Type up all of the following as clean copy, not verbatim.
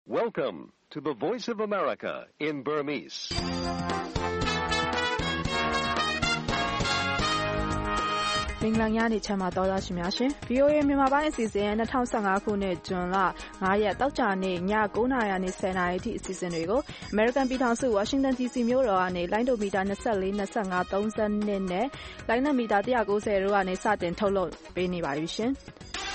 Welcome to the Voice of America in Burmese. ။မင်္ဂလာညနေချမ်းပါတော်သားရှင်များရှင်။ VOA မြန်မာပိုင်းအစီအစဉ်2015ခုနှစ်ဇွန်လ9ရက်တောက်ကြနေ့ည9:00နာရီနဲ့10:00နာရီအထိအစီအစဉ်တွေကို American ပြည်ထောင်စု Washington DC မြို့တော်ကနေလိုင်းဒိုမီတာ24 25 32နဲ့လိုင်းနက်မီတာ190တို့ကနေစတင်ထုတ်လွှင့်ပေးနေပါပြီရှင်။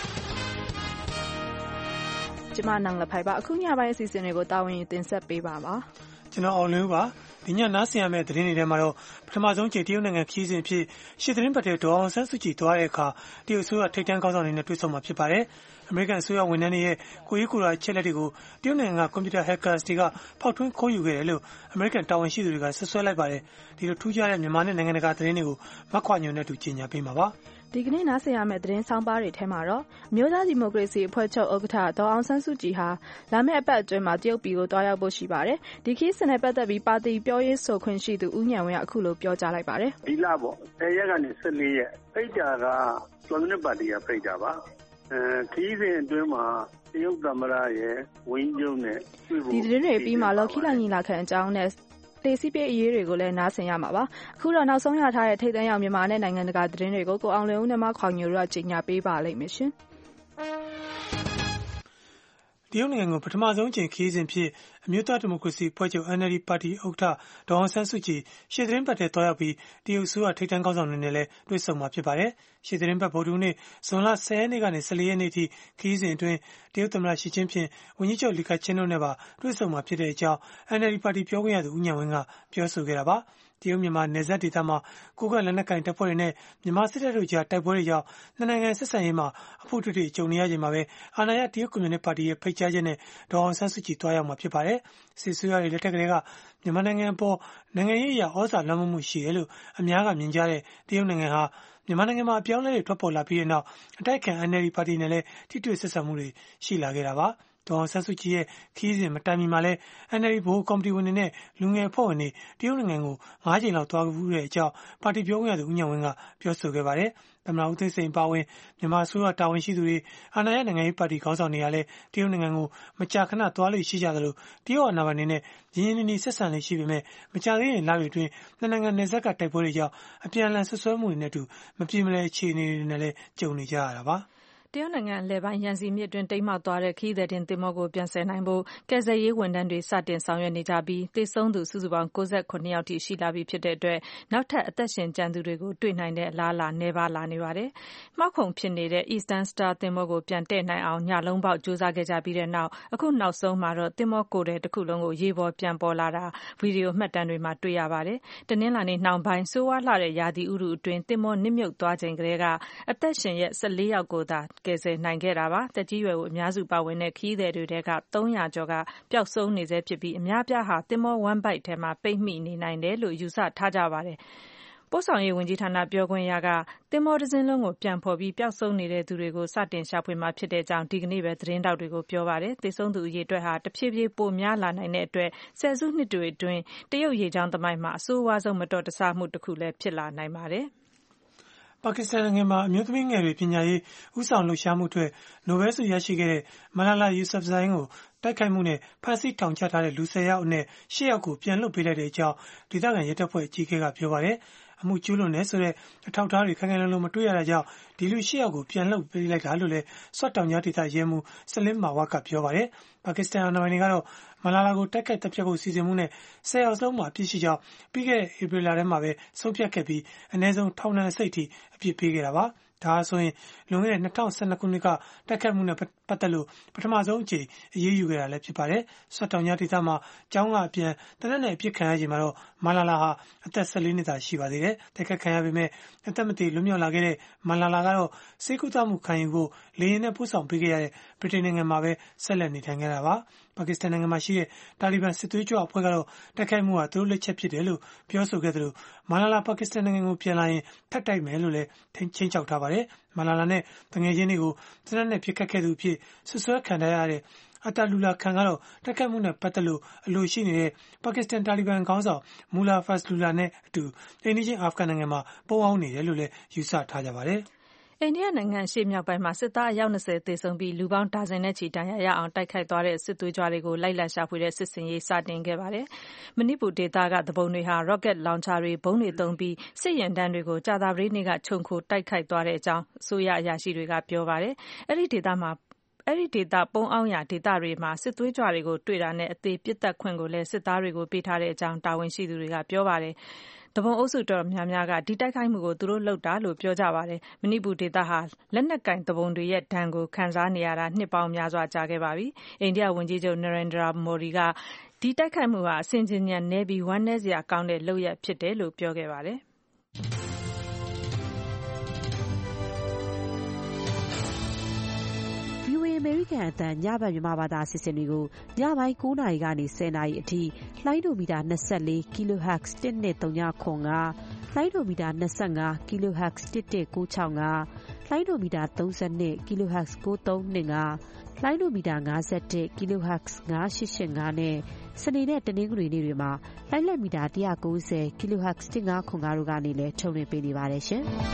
ကျမနန်းလဖိုင်ပါအခုညပိုင်းအစီအစဉ်တွေကိုတာဝန်ယူတင်ဆက်ပေးပါပါ။ကျွန်တော်အောင်လင်းပါဒီညနားဆင်ရမယ့်သတင်းတွေထဲမှာတော့ပထမဆုံးချိန်တရုတ်နိုင်ငံခရီးစဉ်ဖြစ်ရှစ်သတင်းပတ်တဲ့ဒေါ်အောင်ဆန်းစုကြည်သွားတဲ့အခါတရုတ်အစိုးရထိပ်တန်းခေါင်းဆောင်တွေနဲ့တွေ့ဆုံမှာဖြစ်ပါတယ်။အမေရိကန်အစိုးရဝန်ထမ်းတွေရဲ့ကိုယ်ရေးကိုယ်တာချက်လက်တွေကိုတရုတ်နိုင်ငံကကွန်ပျူတာ hackers တွေကဖောက်ထွင်းခိုးယူခဲ့တယ်လို့အမေရိကန်တာဝန်ရှိသူတွေကဆွဆွဲလိုက်ပါတယ်။ဒီလိုထူးခြားတဲ့မြန်မာနဲ့နိုင်ငံတကာသတင်းတွေကိုမခွာညွန်နဲ့တူကြီးညာပေးမှာပါ။ဒီကနေ့နားဆင်ရမယ့်သတင်းဆောင်ပါတွေထဲမှာတော့မျိုးသားဒီမိုကရေစီအဖွဲ့ချုပ်ဥက္ကဋ္ဌဒေါ်အောင်ဆန်းစုကြည်ဟာလာမယ့်အပတ်အတွင်းမှာတရုတ်ပြည်ကိုတွားရောက်ဖို့ရှိပါတယ်။ဒီခရီးစဉ်နဲ့ပတ်သက်ပြီးပါတီပြောရေးဆိုခွင့်ရှိသူဦးဉာဏ်ဝင်းကအခုလိုပြောကြားလိုက်ပါတယ်။ဒီလပေါ့10ရက်ကနေ14ရက်ဖိတ်တာကကွန်မြူနစ်ပါတီကဖိတ်တာပါ။ခရီးစဉ်အတွင်းမှာတရုတ်သမ္မတရဲ့ဝင်းကျုံနဲ့တွေ့ဖို့ဒီသတင်းတွေပြီးမှလော်ခီလာညီလာခံအကြောင်းနဲ့လေစီးပြေးအရေးတွေကိုလည်းနားဆင်ရမှာပါအခုတော့နောက်ဆုံးရထားတဲ့ထိပ်တန်းရောက်မြန်မာနဲ့နိုင်ငံတကာသတင်းတွေကိုကိုအောင်လင်းဦးနဲ့မခွာညိုတို့ကကြီးညာပေးပါလိမ့်မယ်ရှင်တရုတ်နိုင်ငံကိုပထမဆုံးအကြိမ်ခရီးစဉ်ဖြစ်အမျိုးသားဒီမိုကရေစီအဖွဲ့ချုပ် NLD ပါတီဥက္ကဋ္ဌဒေါ်အောင်ဆန်းစုကြည်ရှစ်သတင်းပတ်ထဲသွားရောက်ပြီးတရုတ်အစိုးရထိပ်တန်းခေါင်းဆောင်တွေနဲ့လည်းတွေ့ဆုံမှာဖြစ်ပါတယ်။ရှစ်သတင်းပတ်ဗုဒ္ဓဟူးနေ့ဇွန်လ10ရက်နေ့ကနေ14ရက်နေ့ထိခရီးစဉ်အတွင်းတရုတ်သမ္မတရှီကျင်းဖျင်ဝန်ကြီးချုပ်လီခါချင်းတို့နဲ့ပါတွေ့ဆုံမှာဖြစ်တဲ့အကြောင်း NLD ပါတီပြောခွင့်ရသူဦးဉာဏ်ဝင်းကပြောဆိုခဲ့တာပါ။တရုတ်မြန်မာနယ်စပ်ဒေသမှာကိုကလက်နက်ကင်တပ်ဖွဲ့တွေနဲ့မြန်မာစစ်တပ်တို့ကြားတိုက်ပွဲတွေကြောင့်နှစ်နိုင်ငံဆက်ဆံရေးမှာအဖို့တွေ့ကြုံနေရချိန်မှာပဲအာဏာရတရုတ်ကွန်မြူနစ်ပါတီရဲ့ဖိတ်ကြားချက်နဲ့ဒေါ်အောင်ဆန်းစုကြည်တွားရောက်မှာဖြစ်ပါတယ်။စစ်ဆိုးရတွေလက်ထက်ကလေးကမြန်မာနိုင်ငံအပေါ်နိုင်ငံရေးအရာဩဇာလွှမ်းမိုးမှုရှိတယ်လို့အများကမြင်ကြတဲ့တရုတ်နိုင်ငံဟာမြန်မာနိုင်ငံမှာအပြောင်းအလဲတွေထွက်ပေါ်လာပြီးတဲ့နောက်အတိုက်အခံ NLD ပါတီနဲ့လည်းထိတွေ့ဆက်ဆံမှုတွေရှိလာခဲ့တာပါ။ဒေါ်အောင်ဆန်းစုကြည်ရဲ့ခရီးစဉ်မတိုင်မီမှာလဲ NLD ဗဟိုကော်မတီဝင်တွေနဲ့လူငယ်အဖွဲ့ဝင်တွေတရုတ်နိုင်ငံကို9ကြိမ်လောက်သွားခဲ့တဲ့အကြောင်းပါတီပြောခွင့်ရသူဦးဉာဏ်ဝင်းကပြောဆိုခဲ့ပါတယ်။သမ္မတဦးသိန်းစိန်ပါဝင်မြန်မာအစိုးရတာဝန်ရှိသူတွေအာဏာရနိုင်ငံရေးပါတီခေါင်းဆောင်တွေကလည်းတရုတ်နိုင်ငံကိုမကြာခဏသွားလို့ရှိကြသလိုတရုတ်အာဏာပိုင်တွေနဲ့ရင်းရင်းနှီးနှီးဆက်ဆံလေးရှိပေမဲ့မကြာသေးခင်လတွေအတွင်းနှစ်နိုင်ငံနယ်စပ်ကတိုက်ပွဲတွေကြောင့်အပြန်အလှန်ဆွဆွဲမှုတွေနဲ့တူမပြေမလည်အခြေအနေတွေနဲ့လည်းကြုံနေကြရတာပါ။တရုတ်နိုင်ငံအလယ်ပိုင်းရန်စီမြစ်တွင်တိမ်းမှောက်သွားတဲ့ခရီးသည်တင်သင်္ဘောကိုပြန်ဆယ်နိုင်ဖို့ကယ်ဆယ်ရေးဝန်ထမ်းတွေစတင်ဆောင်ရွက်နေကြပြီးသေဆုံးသူစုစုပေါင်း69ယောက်ထိရှိလာပြီဖြစ်တဲ့အတွက်နောက်ထပ်အသက်ရှင်ကျန်သူတွေကိုတွေ့နိုင်တဲ့အလားအလာနည်းပါးလာနေပါတယ်။မှောက်ခုံဖြစ်နေတဲ့ Eastern Star သင်္ဘောကိုပြန်တည့်နိုင်အောင်ညလုံးပေါက်ကြိုးစားခဲ့ကြပြီးတဲ့နောက်အခုနောက်ဆုံးမှာတော့သင်္ဘောကိုယ်ထည်တစ်ခုလုံးကိုရေပေါ်ပြန်ပေါ်လာတာဗီဒီယိုမှတ်တမ်းတွေမှာတွေ့ရပါတယ်။တနင်္လာနေ့နှောင်းပိုင်းဆိုးဝါးလှတဲ့ရာသီဥတုအတွင်းသင်္ဘောနစ်မြုပ်သွားချိန်ကလေးကအသက်ရှင်ရက်14ယောက်ကိုသာကယ်ဆယ်နိုင်ခဲ့တာပါ။သက်ကြီးရွယ်အိုအများစုပါဝင်တဲ့ခရီးသည်တွေထဲက300ကျော်ကပျောက်ဆုံးနေဆဲဖြစ်ပြီးအများပြားဟာသင်္ဘောဝမ်းဗိုက်ထဲမှာပိတ်မိနေနိုင်တယ်လို့ယူဆထားကြပါတယ်။ပို့ဆောင်ရေးဝန်ကြီးဌာနပြောခွင့်ရကသင်္ဘောတစ်စင်းလုံးကိုပြန်ဖော်ပြီးပျောက်ဆုံးနေတဲ့သူတွေကိုစတင်ရှာဖွေမှာဖြစ်တဲ့အကြောင်းဒီကနေ့ပဲသတင်းတောက်တွေကိုပြောပါတယ်။သေဆုံးသူအရေအတွက်ဟာတဖြည်းဖြည်းပိုများလာနိုင်တဲ့အတွက်ဆယ်စုနှစ်တွေအတွင်းတရုတ်ရေကြောင်းသမိုင်းမှာအဆိုးဝါးဆုံးမတော်တဆမှုတစ်ခုလည်းဖြစ်လာနိုင်ပါတယ်။ပါကစ္စတန်နိုင်ငံမှာအမျိုးသမီးငယ်တွေပညာရေးဥဆောင်လှုပ်ရှားမှုအတွက်နိုဘယ်ဆုရရှိခဲ့တဲ့မလာလာယူဆပ်ဇိုင်းကိုတိုက်ခိုက်မှုနဲ့ဖမ်းဆီးထောင်ချထားတဲ့လူ10ယောက်အနက်10ယောက်ကိုပြန်လွှတ်ပေးလိုက်တဲ့အကြောင်းဒေသခံရဲတပ်ဖွဲ့အကြီးအကဲကပြောပါတယ်။အမှုကျူးလွန်တယ်ဆိုတဲ့အထောက်အထားတွေခိုင်ခိုင်လုံလုံမတွေ့ရတာကြောင့်ဒီလူ10ယောက်ကိုပြန်လွှတ်ပေးလိုက်တာလို့လည်းဆွတ်တောင်ကြားဒေသရဲမှူးဆလင်းမာဝါကပြောပါတယ်။ပါကစ္စတန်အာဏာပိုင်တွေကတော့မလာလာကိုတိုက်ခိုက်တပ်ဖြတ်ဖို့စီစဉ်မှုနဲ့10ယောက်လုံးမှာအပြစ်ရှိကြောင်းပြီးခဲ့တဲ့ဧပြီလထဲမှာပဲဆုံးဖြတ်ခဲ့ပြီးအနည်းဆုံးထောင်ဒဏ်အစိတ်ထိအပြစ်ပေးခဲ့တာပါ။ဒါဆိုရင်လွန်ခဲ့တဲ့2012ခုနှစ်ကတိုက်ခိုက်မှုနဲ့ပတ်သက်လို့ပထမဆုံးအကြိမ်အရေးယူခဲ့တာလည်းဖြစ်ပါတယ်။ဆွတ်တောင်ကြားဒေသမှာကျောင်းကအပြန်တနက်နဲ့အပြစ်ခံရချိန်မှာတော့မလာလာဟာအသက်14နှစ်သာရှိပါသေးတယ်။တိုက်ခိုက်ခံရပေမဲ့အသက်မသေလွတ်မြောက်လာခဲ့တဲ့မလာလာကတော့စေကူတာမှုခံယူဖို့လေယာဉ်နဲ့ပို့ဆောင်ပေးခဲ့ရတဲ့ဗြိတိန်နိုင်ငံမှာပဲဆက်လက်နေထိုင်ခဲ့တာပါ။ပါကစ္စတန်နိုင်ငံမှာရှိတဲ့တာလီဘန်စစ်သွေးကြွအဖွဲ့ကတော့တိုက်ခိုက်မှုဟာသူတို့လက်ချက်ဖြစ်တယ်လို့ပြောဆိုခဲ့သလိုမလာလာပါကစ္စတန်နိုင်ငံကိုပြန်လာရင်ဖက်တိုက်မယ်လို့လည်းချင်းချောက်ထားပါတယ်။မလာလာနဲ့တငယ်ချင်းတွေကိုစနက်နဲ့ပြစ်ခတ်ခဲ့သူအဖြစ်ဆွဆွဲခံရတဲ့အတာလူလာခံကတော့တိုက်ခိုက်မှုနဲ့ပတ်သက်လို့အလိုရှိနေတဲ့ပါကစ္စတန်တာလီဘန်ခေါင်းဆောင်မူလာဖတ်လူလာနဲ့အတူအိန္ဒိယအာဖဂန်နိုင်ငံမှာပုံအောင်နေတယ်လို့လည်းယူဆထားကြပါတယ်။အိန္ဒိယနိုင်ငံအရှေ့မြောက်ပိုင်းမှာစစ်သားအယောက်20သေဆုံးပြီးလူပေါင်းဒါဇင်နဲ့ချီဒဏ်ရာရအောင်တိုက်ခိုက်သွားတဲ့စစ်သွေးကြွတွေကိုလိုက်လံရှာဖွေတဲ့စစ်ဆင်ရေးစတင်ခဲ့ပါတယ်။မဏိပူဒေသကသူပုန်တွေဟာ rocket launcher တွေဗုံးတွေသုံးပြီးစစ်ယာဉ်တန်းတွေကိုကြာသပတေးနေ့ကခြုံခိုတိုက်ခိုက်သွားတဲ့အကြောင်းအစိုးရအရာရှိတွေကပြောပါတယ်။အဲဒီဒေသပုန်းအောင်းရာဒေသတွေမှာစစ်သွေးကြွတွေကိုတွေ့တာနဲ့အသေးပစ်သတ်ခွင့်ကိုလည်းစစ်သားတွေကိုပေးထားတဲ့အကြောင်းတာဝန်ရှိသူတွေကပြောပါတယ်။သူပုန်အုပ်စုတော်များများကဒီတိုက်ခိုက်မှုကိုသူတို့လုပ်တာလို့ပြောကြပါတယ်။မဏိပူဒေသဟာလက်နက်ကင်သူပုန်တွေရဲ့ဒဏ်ကိုခံစားနေရတာနှစ်ပေါင်းများစွာကြာခဲ့ပါပြီ။အိန္ဒိယဝန်ကြီးချုပ် Narendra Modi ကဒီတိုက်ခိုက်မှုဟာအဆင်ခြင်ဉာဏ်နည်းပြီးဝမ်းနည်းစရာကောင်းတဲ့လုပ်ရပ်ဖြစ်တယ်လို့ပြောခဲ့ပါတယ်။ VOA အမေရိကန်အသံညဘက်မြန်မာဘာသာအစီအစဉ်တွေကိုညပိုင်း9:00 နာရီကနေ 10:00 နာရီအထိလှိုင်းဒိုမီတာ24 kHz 1235လှိုင်းဒိုမီတာ25 kHz 1196လှိုင်းဒိုမီတာ32 kHz 9325လှိုင်းဒိုမီတာ51 kHz 9885နဲ့စနေနဲ့တနင်္ဂနွေနေ့တွေမှာလိုင်းလက်မီတာ190 kHz 1505တို့ကနေလည်းထုတ်လွှင့်ပေးနေပါတယ်ရှင်။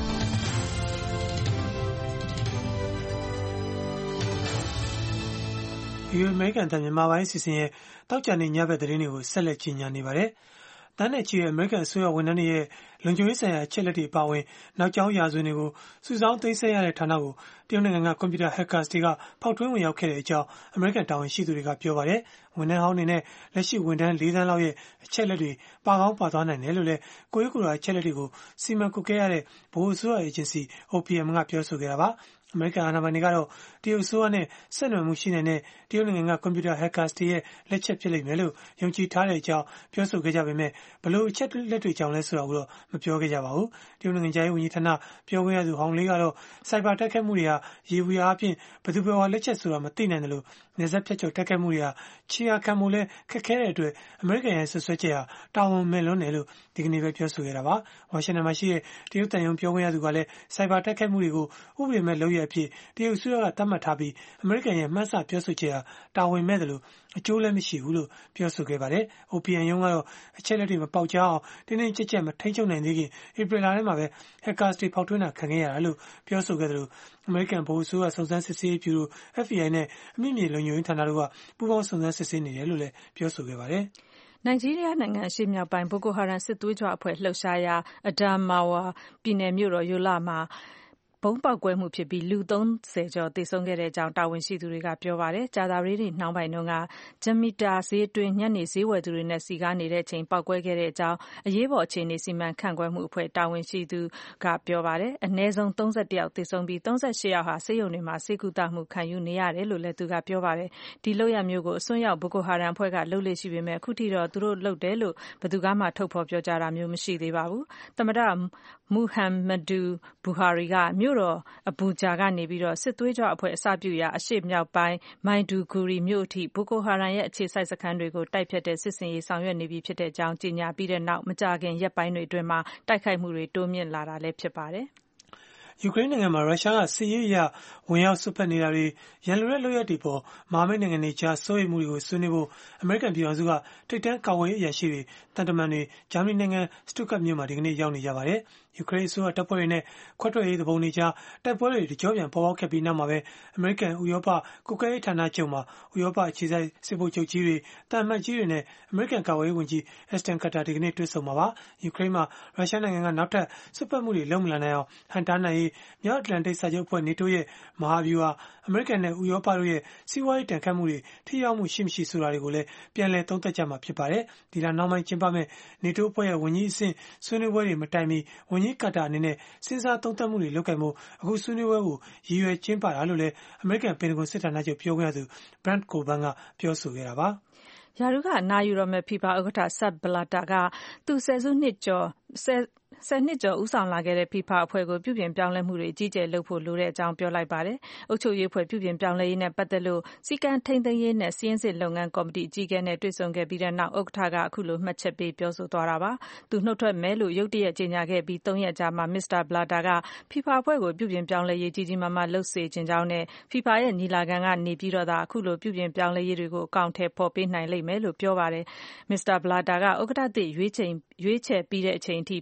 ဒီအမေရိကန်တန်မြန်မာပိုင်းအစီအစဉ်ရဲ့တောက်ကြနေညဘက်သတင်းတွေကိုဆက်လက်ကြီးညာနေပါတယ်။တန်းနဲ့ချီတဲ့အမေရိကန်အစိုးရဝန်ထမ်းတွေရဲ့လုံခြုံရေးဆိုင်ရာအချက်လက်တွေပါဝင်နောက်ကျောင်းရာဇဝင်တွေကိုစုဆောင်းသိမ်းဆည်းရတဲ့ဌာနကိုတရုတ်နိုင်ငံကကွန်ပျူတာ hackers တွေကဖောက်ထွင်းဝင်ရောက်ခဲ့တဲ့အကြောင်းအမေရိကန်တာဝန်ရှိသူတွေကပြောပါတယ်။ဝန်ထမ်းဟောင်းတွေနဲ့လက်ရှိဝန်ထမ်း4 သန်းလောက်ရဲ့အချက်လက်တွေပါကောင်းပါသွားနိုင်တယ်လို့လည်းကိုယ်ရေးကိုယ်တာအချက်လက်တွေကိုစီမံကွပ်ကဲရတဲ့ဗဟိုအစိုးရအေဂျင်စီ OPM ကပြောဆိုခဲ့တာပါ။အမေရိကန်အာဏာပိုင်တွေကတော့တရုတ်အစိုးရနဲ့ဆက်နွယ်မှုရှိနေတဲ့တရုတ်နိုင်ငံကကွန်ပျူတာ hackers တွေရဲ့လက်ချက်ဖြစ်လိမ့်မယ်လို့ယုံကြည်ထားတဲ့အကြောင်းပြောဆိုခဲ့ကြပေမဲ့ဘလို့အချက်လက်တွေကြောင့်လဲဆိုတာကိုတော့မပြောခဲ့ကြပါဘူး။တရုတ်နိုင်ငံခြားရေးဝန်ကြီးဌာနပြောခွင့်ရသူဟောင်းလေးကတော့စိုက်ဘာတိုက်ခိုက်မှုတွေဟာရေဘူးရာအပြင်ဘယ်သူဘယ်ဝါလက်ချက်ဆိုတာမသိနိုင်တယ်လို့နေဆက်ဖြတ်ကျော်တိုက်ခိုက်မှုတွေဟာချီယာခံမှုလဲခက်ခဲတဲ့အတွက်အမေရိကန်ရဲ့ဆွဆွဲချက်ဟာတာဝန်မဲ့လွန်းတယ်လို့ဒီကနေ့ပဲပြောဆိုခဲ့တာပါ။ဝါရှင်တန်မှာရှိတဲ့တရုတ်တန်ယုံပြောခွင့်ရသူကလည်းစိုက်ဘာတိုက်ခိုက်မှုတွေကိုဥပဒေမဲ့လုပ်ရအဖြစ်တရုတ်အစိုးရကသတ်မှတ်ထားပြီးအမေရိကန်ရဲ့မှန်းဆပြောဆိုချက်ဟာတာဝန်မဲ့တယ်လို့အကျိုးလည်းမရှိဘူးလို့ပြောဆိုခဲ့ပါတယ်။ OPM ရုံးကတော့အချက်လက်တွေမပေါက်ကြားအောင်တင်းတင်းကြပ်ကြပ်မထိန်းချုပ်နိုင်သေးခင်ဧပြီလထဲမှာပဲ hackers တွေဖောက်ထွင်းတာခံခဲ့ရတာလို့ပြောဆိုခဲ့တယ်လို့အမေရိကန်ဗဟိုအစိုးရစုံစမ်းစစ်ဆေးရေးဗျူရို FBI နဲ့အမိမြေလုံခြုံရေးဌာနတို့ကပူးပေါင်းစုံစမ်းစစ်ဆေးနေတယ်လို့လည်းပြောဆိုခဲ့ပါတယ်။နိုင်ဂျီးရီးယားနိုင်ငံအရှေ့မြောက်ပိုင်းဘိုကိုဟာရမ်စစ်သွေးကြွအဖွဲ့လှုပ်ရှားရာအဒါမာဝါပြည်နယ်မြို့တော်ယိုလာမှာဘုံပေါက်ကွဲမှုဖြစ်ပြီးလူ30ကျော်သေဆုံးခဲ့တဲ့အကြောင်းတာဝန်ရှိသူတွေကပြောပါတယ်။ကြာသပတေးနေ့နှောင်းပိုင်းတုန်းကဂျမီတာဈေးတွင်းညနေဈေးဝယ်သူတွေနဲ့စီကားနေတဲ့အချိန်ပေါက်ကွဲခဲ့တဲ့အကြောင်းအရေးပေါ်အခြေအနေစီမံခန့်ခွဲမှုအဖွဲ့တာဝန်ရှိသူကပြောပါတယ်။အနည်းဆုံး31ယောက်သေဆုံးပြီး38ယောက်ဟာဆေးရုံတွေမှာဆေးကုသမှုခံယူနေရတယ်လို့လည်းသူကပြောပါတယ်။ဒီလုပ်ရမျိုးကိုအစွန်းရောက်ဘိုကိုဟာရမ်အဖွဲ့ကလုပ်လေ့ရှိပေမဲ့အခုထိတော့သူတို့လုပ်တယ်လို့ဘယ်သူမှထုတ်ဖော်ပြောကြားတာမျိုးမရှိသေးပါဘူး။သမ္မတမူဟမ်မဒူဘူဟာရီကမြို့တော်အဘူဂျာကနေပြီးတော့စစ်သွေးကြွအဖွဲ့အစပြုရာအရှေ့မြောက်ပိုင်းမိုင်ဒူဂူရီမြို့အထိဘိုကိုဟာရမ်ရဲ့အခြေစိုက်စခန်းတွေကိုတိုက်ဖြတ်တဲ့စစ်စင်ရေးဆောင်ရွက်နေပြီဖြစ်တဲ့အကြောင်းကြေညာပြီးတဲ့နောက်မကြာခင်ရက်ပိုင်းတွေအတွင်းမှာတိုက်ခိုက်မှုတွေတိုးမြင့်လာတာလည်းဖြစ်ပါတယ်။ယူကရိန်းနိုင်ငံမှာရုရှားကစစ်ရေးအရဝင်ရောက်စွက်ဖက်နေတာတွေရန်လိုတဲ့လုပ်ရပ်တွေပေါ်မဟာမိတ်နိုင်ငံတွေကြားစိုးရိမ်မှုတွေကိုဆွေးနွေးဖို့အမေရိကန်ပြည်ထောင်စုကထိပ်တန်းကာကွယ်ရေးအရာရှိတွေတန်တမန်တွေဂျာမနီနိုင်ငံစတုတ်ဂတ်မြို့မှာဒီကနေ့ရောက်နေကြပါတယ်။ယူကရိန်းအစိုးရတပ်ဖွဲ့တွေနဲ့ခွဲထွက်ရေးသဘောတွေကြားတိုက်ပွဲတွေကြောပြန်ပေါ်ပေါက်ခဲ့ပြီးနောက်မှာပဲအမေရိကန်ဥရောပကုကဲရေးဌာနချုပ်မှာဥရောပအခြေစိုက်စစ်ဗိုလ်ချုပ်ကြီးတွေတာမတ်ကြီးတွေနဲ့အမေရိကန်ကာကွယ်ရေးဝန်ကြီးအက်စတန်ကတ်တာဒီကနေ့တွေ့ဆုံမှာပါ။ယူကရိန်းမှာရုရှားနိုင်ငံကနောက်ထပ်စစ်ပတ်မှုတွေလုပ်မလာနိုင်အောင်ဟန်တားနိုင်ရေးမြောက်အတ္တလန်တိတ်စာချုပ်အဖွဲ့ NATO ရဲ့မဟာဗျူဟာအမေရိကန်နဲ့ဥရောပတို့ရဲ့စီးပွားရေးတန်ခတ်မှုတွေထိရောက်မှုရှိမရှိဆိုတာတွေကိုလည်းပြန်လည်သုံးသပ်ကြမှာဖြစ်ပါတယ်။ဒီလနောက်ပိုင်းကျင်းပမဲ့ NATO အဖွဲ့ရဲ့ဝန်ကြီးအဆင့်ဆွေးနွေးပွဲတွေမတိုင်မီဝန်ကြီးကတ်တာအနေနဲ့စဉ်းစားသုံးသပ်မှုတွေလုပ်ခဲ့မှုအခုဆွေးနွေးပွဲကိုရည်ရွယ်ကျင်းပတာလို့လည်းအမေရိကန်ပင်တဂွန်စစ်ဌာနချုပ်ပြောခွင့်ရသူ Brent Coburn ကပြောဆိုခဲ့တာပါ။ရာထူးကအနားယူတော့မဲ့ FIFA ဥက္ကဋ္ဌ Sepp Blatter ကသူ10နှစ်ကျော်ဦးဆောင်လာခဲ့တဲ့ FIFA အဖွဲ့ကိုပြုပြင်ပြောင်းလဲမှုတွေအကြီးအကျယ်လုပ်ဖို့လိုတဲ့အကြောင်းပြောလိုက်ပါတယ်။အုပ်ချုပ်ရေးအဖွဲ့ပြုပြင်ပြောင်းလဲရေးနဲ့ပတ်သက်လို့စီကံထိန်းသိမ်းရေးနဲ့စီးရင်စစ်လုပ်ငန်းကော်မတီအကြီးအကဲနဲ့တွေ့ဆုံခဲ့ပြီးတဲ့နောက်ဥက္ကဋ္ဌကအခုလိုမှတ်ချက်ပေးပြောဆိုသွားတာပါ။သူနှုတ်ထွက်မယ်လို့ရုတ်တရက်ကြေညာခဲ့ပြီး3ရက်ကြာမှ Mr. Blatter က FIFA အဖွဲ့ကိုပြုပြင်ပြောင်းလဲရေးကြီးကြီးမားမားလုပ်စေချင်ကြောင်းနဲ့ FIFA ရဲ့ညီလာခံကနေပြီးတော့သာအခုလိုပြုပြင်ပြောင်းလဲရေးတွေကိုအကောင့်ထဲပေါ်ပေးနိုင်လိမ့်မယ်လို့ပြောပါတယ်။ Mr. Blatter ကဥက္ကဋ္ဌသစ်ရွေးချယ်ပြီးတဲ့အချိန်အထိ FIFA ကို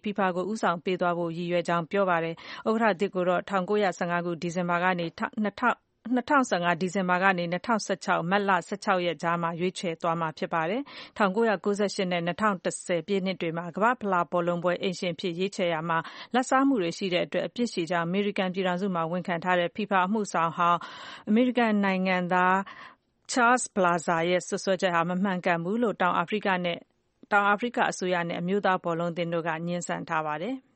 ဦးဆောင်ပေးသွားဖို့ရည်ရွယ်ကြောင်းပြောပါတယ်။ဥက္ကဋ္ဌသစ်ကိုတော့1915ခုဒီဇင်ဘာကနေ2015ဒီဇင်ဘာကနေ2016မတ်လ16ရက်ကြားမှာရွေးချယ်သွားမှာဖြစ်ပါတယ်။1998နဲ့2010ပြည့်နှစ်တွေမှာကမ္ဘာ့ဖလားဘောလုံးပွဲအိမ်ရှင်ဖြစ်ရွေးချယ်ရာမှာလက်စားမှုတွေရှိတဲ့အတွက်အပြစ်ရှိကြောင်းအမေရိကန်ပြည်ထောင်စုမှာဝန်ခံထားတဲ့ FIFA အမှုဆောင်ဟောင်းအမေရိကန်နိုင်ငံသား Charles Blazer ရဲ့စွပ်စွဲချက်ဟာမမှန်ကန်ဘူးလို့တောင်အာဖရိကအစိုးရနဲ့အမျိုးသားဘောလုံးအသင်းတို့ကငြင်းဆန်ထားပါတယ်။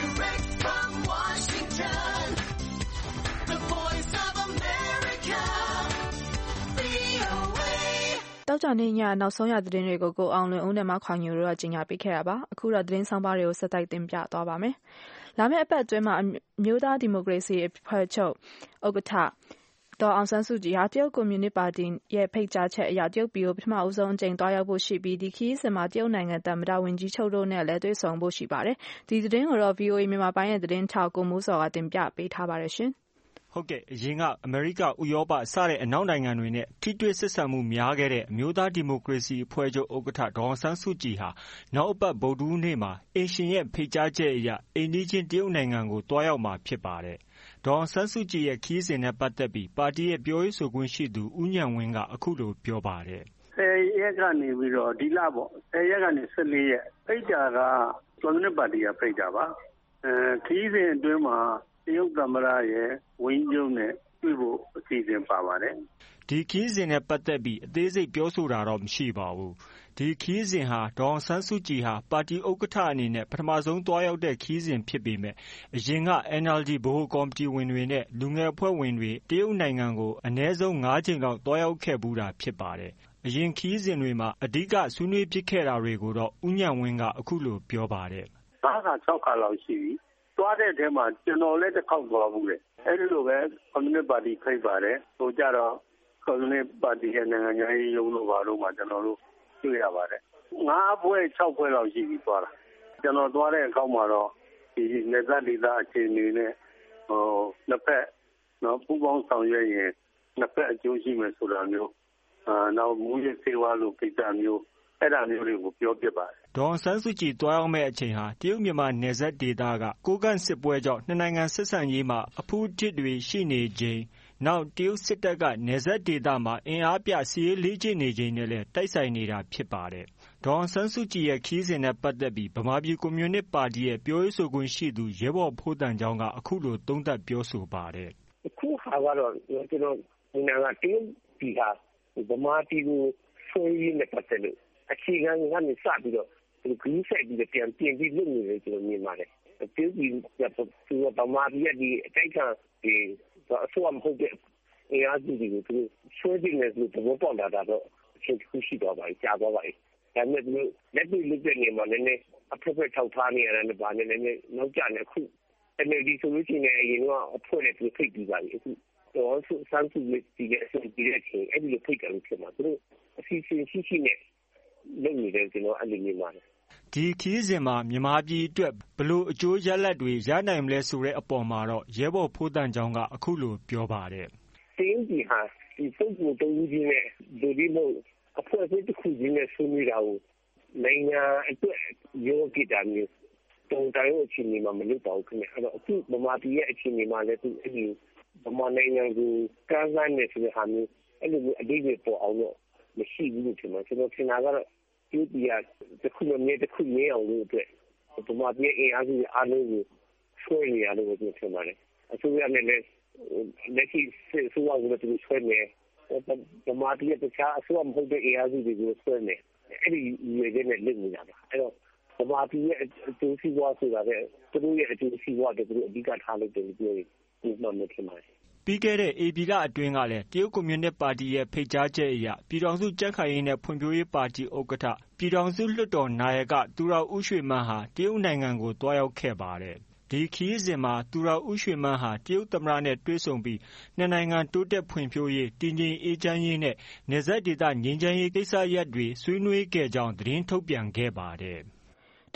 တောက်ကြနေ့ညနောက်ဆုံးရသတင်းတွေကိုကိုအောင်လွင်ဦးနဲ့မခွာညိုတို့ကကြီးညာပေးခဲ့တာပါအခုတော့သတင်းဆောင်ပါတွေကိုဆက်တိုက်တင်ပြသွားပါမယ်လာမယ့်အပတ်အတွင်းမှာအမျိုးသားဒီမိုကရေစီအဖွဲ့ချုပ်ဥက္ကဋ္ဌဒေါ်အောင်ဆန်းစုကြည်ဟာတရုတ်ကွန်မြူနစ်ပါတီရဲ့ဖိတ်ကြားချက်အရတရုတ်ပြည်ကိုပထမဦးဆုံးအကြိမ်သွားရောက်ဖို့ရှိပြီးဒီခရီးစဉ်မှာတရုတ်နိုင်ငံသမ္မတဝန်ကြီးချုပ်တို့နဲ့လည်းတွေ့ဆုံဖို့ရှိပါတယ်ဒီသတင်းကိုတော့ VOA မြန်မာပိုင်းရဲ့သတင်းထောက်ကိုမိုးစောကတင်ပြပေးထားပါတယ်ရှင်ဟုတ်ကဲ့အရင်ကအမေရိကဥရောပစတဲ့အနောက်နိုင်ငံတွေနဲ့ထိတွေ့ဆက်ဆံမှုများခဲ့တဲ့အမျိုးသားဒီမိုကရေစီအဖွဲ့ချုပ်ဥက္ကဋ္ဌဒေါ်အောင်ဆန်းစုကြည်ဟာနောက်အပတ်ဗုဒ္ဓဟူးနေ့မှာအင်ရှင်ရဲ့ဖိတ်ကြားချက်အရအိန္ဒိချင်းတရုတ်နိုင်ငံကိုတွားရောက်မှာဖြစ်ပါတယ်ဒေါ်အောင်ဆန်းစုကြည်ရဲ့ခရီးစဉ်နဲ့ပတ်သက်ပြီးပါတီရဲ့ပြောရေးဆိုခွင့်ရှိသူဦးဉာဏ်ဝင်းကအခုလိုပြောပါတယ် 10ရက်ကနေပြီးတော့ဒီလပေါ့10ရက်ကနေ14ရက်ဖိတ်တာကကွန်မြူနစ်ပါတီကဖိတ်တာပါခရီးစဉ်အတွင်းမှာတရုတ်သမ္မတရဲ့ဝင်းကျုံနဲ့တွေ့ဖို့အစီအစဉ်ပါပါတယ်ဒီခရီးစဉ်နဲ့ပတ်သက်ပြီးအသေးစိတ်ပြောဆိုတာတော့မရှိပါဘူးဒီခရီးစဉ်ဟာဒေါ်အောင်ဆန်းစုကြည်ဟာပါတီဥက္ကဋ္ဌအနေနဲ့ပထမဆုံးတွားရောက်တဲ့ခရီးစဉ်ဖြစ်ပေမဲ့အရင်က NLD ဗဟိုကော်မတီဝင်တွေနဲ့လူငယ်အဖွဲ့ဝင်တွေတရုတ်နိုင်ငံကိုအနည်းဆုံး9ချိန်လောက်တွားရောက်ခဲ့ဘူးတာဖြစ်ပါတယ်အရင်ခရီးစဉ်တွေမှာအဓိကဆွေးနွေးဖြစ်ခဲ့တာတွေကိုတော့ဦးဉာဏ်ဝင်းကအခုလိုပြောပါတယ် 5ခါ6ခါလောက်ရှိပြီသွားတဲ့အထဲမှာကျွန်တော်လည်းတစ်ခေါက်သွားဘူးလေအဲဒီလိုပဲကွန်မြူနစ်ပါတီဖိတ်ပါတယ်ဟိုကြတော့ကွန်မြူနစ်ပါတီရဲ့နိုင်ငံရေးရုံးလို့ပါလို့မှကျွန်တော်တို့တွေ့ရပါတယ်5ဘွဲ6ဘွဲလောက်ရှိပြီသွားတာကျွန်တော်သွားတဲ့အခါမှာတော့ဒီနေသက်ဒေသအခြေအနေနဲ့နှစ်ဖက်နော်ပူးပေါင်းဆောင်ရွက်ရင်နှစ်ဖက်အကျိုးရှိမယ်ဆိုတာမျိုးနောက်မူရစေဝါလို့ကိစ္စမျိုးအဲ့ဒါမျိုးတွေကိုပြောပြပါတယ်ဒေါ်အောင်ဆန်းစုကြည်တွားရောက်မဲ့အချိန်ဟာတရုတ်မြန်မာနယ်စပ်ဒေသကကိုကန့်စစ်ပွဲကြောင့်နှစ်နိုင်ငံဆက်ဆံရေးမှာအဖူးအထစ်တွေရှိနေချိန်နောက်တရုတ်စစ်တပ်ကနယ်စပ်ဒေသမှာအင်အားပြစစ်ရေးလေ့ကျင့်နေချိန်နဲ့လည်းတိုက်ဆိုင်နေတာဖြစ်ပါတယ်ဒေါ်အောင်ဆန်းစုကြည်ရဲ့ခရီးစဉ်နဲ့ပတ်သက်ပြီးဗမာပြည်ကွန်မြူနစ်ပါတီရဲ့ပြောရေးဆိုခွင့်ရှိသူရဲဘော်ဖိုးတန်ကျောင်းကအခုလိုသုံးသပ်ပြောဆိုပါတယ်အခုဟာကတော့ကျွန်တော်ဒီနာကတရုတ်ပြည်ဟာဗမာပြည်ကိုဆွေးရင်းနဲ့ပတ်သက်လို့အခြေခံကနေစပြီးတော့ဒီဂရုစိုက်ပြီးပြန်ပြင်ပြီးလုပ်နေတယ်ကျွန်တော်မြင်ပါတယ်တရုတ်ပြည်ကဗမာပြည်ရဲ့ဒီအတိုက်ခံဒီအစိုးရမဟုတ်တဲ့အင်အားစုတွေကိုသူဆွေးပြီးနေလို့သဘောပေါက်လာတာတော့အချင်းခုရှိတော့ပါကြာတော့ပါဒါပေမဲ့သူလက်တွေ့လုပ်တဲ့နေမှာလည်းအဖက်ဖက်ထောက်ထားနေရတယ်နဲ့ဗာနဲ့လည်းနောက်ကျနေအခု NLD ဆိုလို့ရှိရင်အရင်ကအဖွဲနဲ့သူဖိတ်ပြီးပါပြီအခုတော့ဆန်းစုကြည်ရဲ့အစိုးရရဲ့ချင်းအဲ့ဒီလိုဖိတ်တယ်လို့ဖြစ်မှာသူတို့အစီအစဉ်ရှိနဲ့လုပ်နေတယ်ကျွန်တော်အဲ့လိုမြင်ပါတယ်ဒီခရီးစဉ်မှာမြန်မာပြည်အတွက်ဘလို့အကျိုးရလဒ်တွေရနိုင်မလဲဆိုတဲ့အပေါ်မှာတော့ရဲဘော်ဖိုးတန်ကျောင်းကအခုလိုပြောပါတယ်တရုတ်ပြည်ဟာဒီပုဂ္ဂိုလ်တူကြီးနဲ့ဒီလိုအဖွဲ့အစည်းတစ်ခုချင်းနဲ့ဆွေးနွေးတာကိုနိုင်ငံအတွက်ရောကိတာမျိုးတုံ့တိုင်းအခြေအနေမှာမလုပ်ပါဘူးခင်ဗျအဲ့တော့အခုဗမာပြည်ရဲ့အခြေအနေမှာလည်းသူအဲ့ဒီဗမာနိုင်ငံကိုကမ်းလှမ်းနေဆိုတဲ့ဟာမျိုးအဲ့လိုမျိုးအတိတ်တွေပေါ်အောင်တော့မရှိဘူးလို့ထင်တယ်ကျွန်တော်ထင်တာကတော့ဒီပြည်ကတစ်ခုနဲ့တစ်ခုမြင်အောင်လို့အတွက်ဗမာပြည်အင်အားစုအားလုံးကိုဆွဲနေရလို့ကျွန်တော်ထင်ပါတယ်အစိုးရနဲ့လည်းလက်ရှိဆိုးဝါးလို့သူဆွဲနေဗမာပြည်တခြားအစိုးရမဟုတ်တဲ့အင်အားစုတွေကိုဆွဲနေအဲ့ဒီရည်ရည်နဲ့လုပ်နေတာပါအဲ့တော့ဗမာပြည်ရဲ့အကျိုးစီးပွားဆိုတာကသူတို့ရဲ့အကျိုးစီးပွားတွေသူတို့အဓိကထားလို့ပြောရင်ဒီမှမဖြစ်ပါဘူးပြီးခဲ့တဲ့ဧပြီလအတွင်းကလည်းတရုတ်ကွန်မြူနစ်ပါတီရဲ့ဖိတ်ကြားချက်အရပြည်ထောင်စုကြံ့ခိုင်ရေးနဲ့ဖွံ့ဖြိုးရေးပါတီဥက္ကဋ္ဌပြည်ထောင်စုလွှတ်တော်နာယကသူရဦးရွှေမန်းဟာတရုတ်နိုင်ငံကိုတွားရောက်ခဲ့ပါတယ်ဒီခရီးစဉ်မှာသူရဦးရွှေမန်းဟာတရုတ်သမ္မတနဲ့တွေ့ဆုံပြီးနှစ်နိုင်ငံတိုးတက်ဖွံ့ဖြိုးရေးတည်ငြိမ်အေးချမ်းရေးနဲ့နယ်စပ်ဒေသငြိမ်းချမ်းရေးကိစ္စရပ်တွေဆွေးနွေးခဲ့ကြောင်းသတင်းထုတ်ပြန်ခဲ့ပါတယ်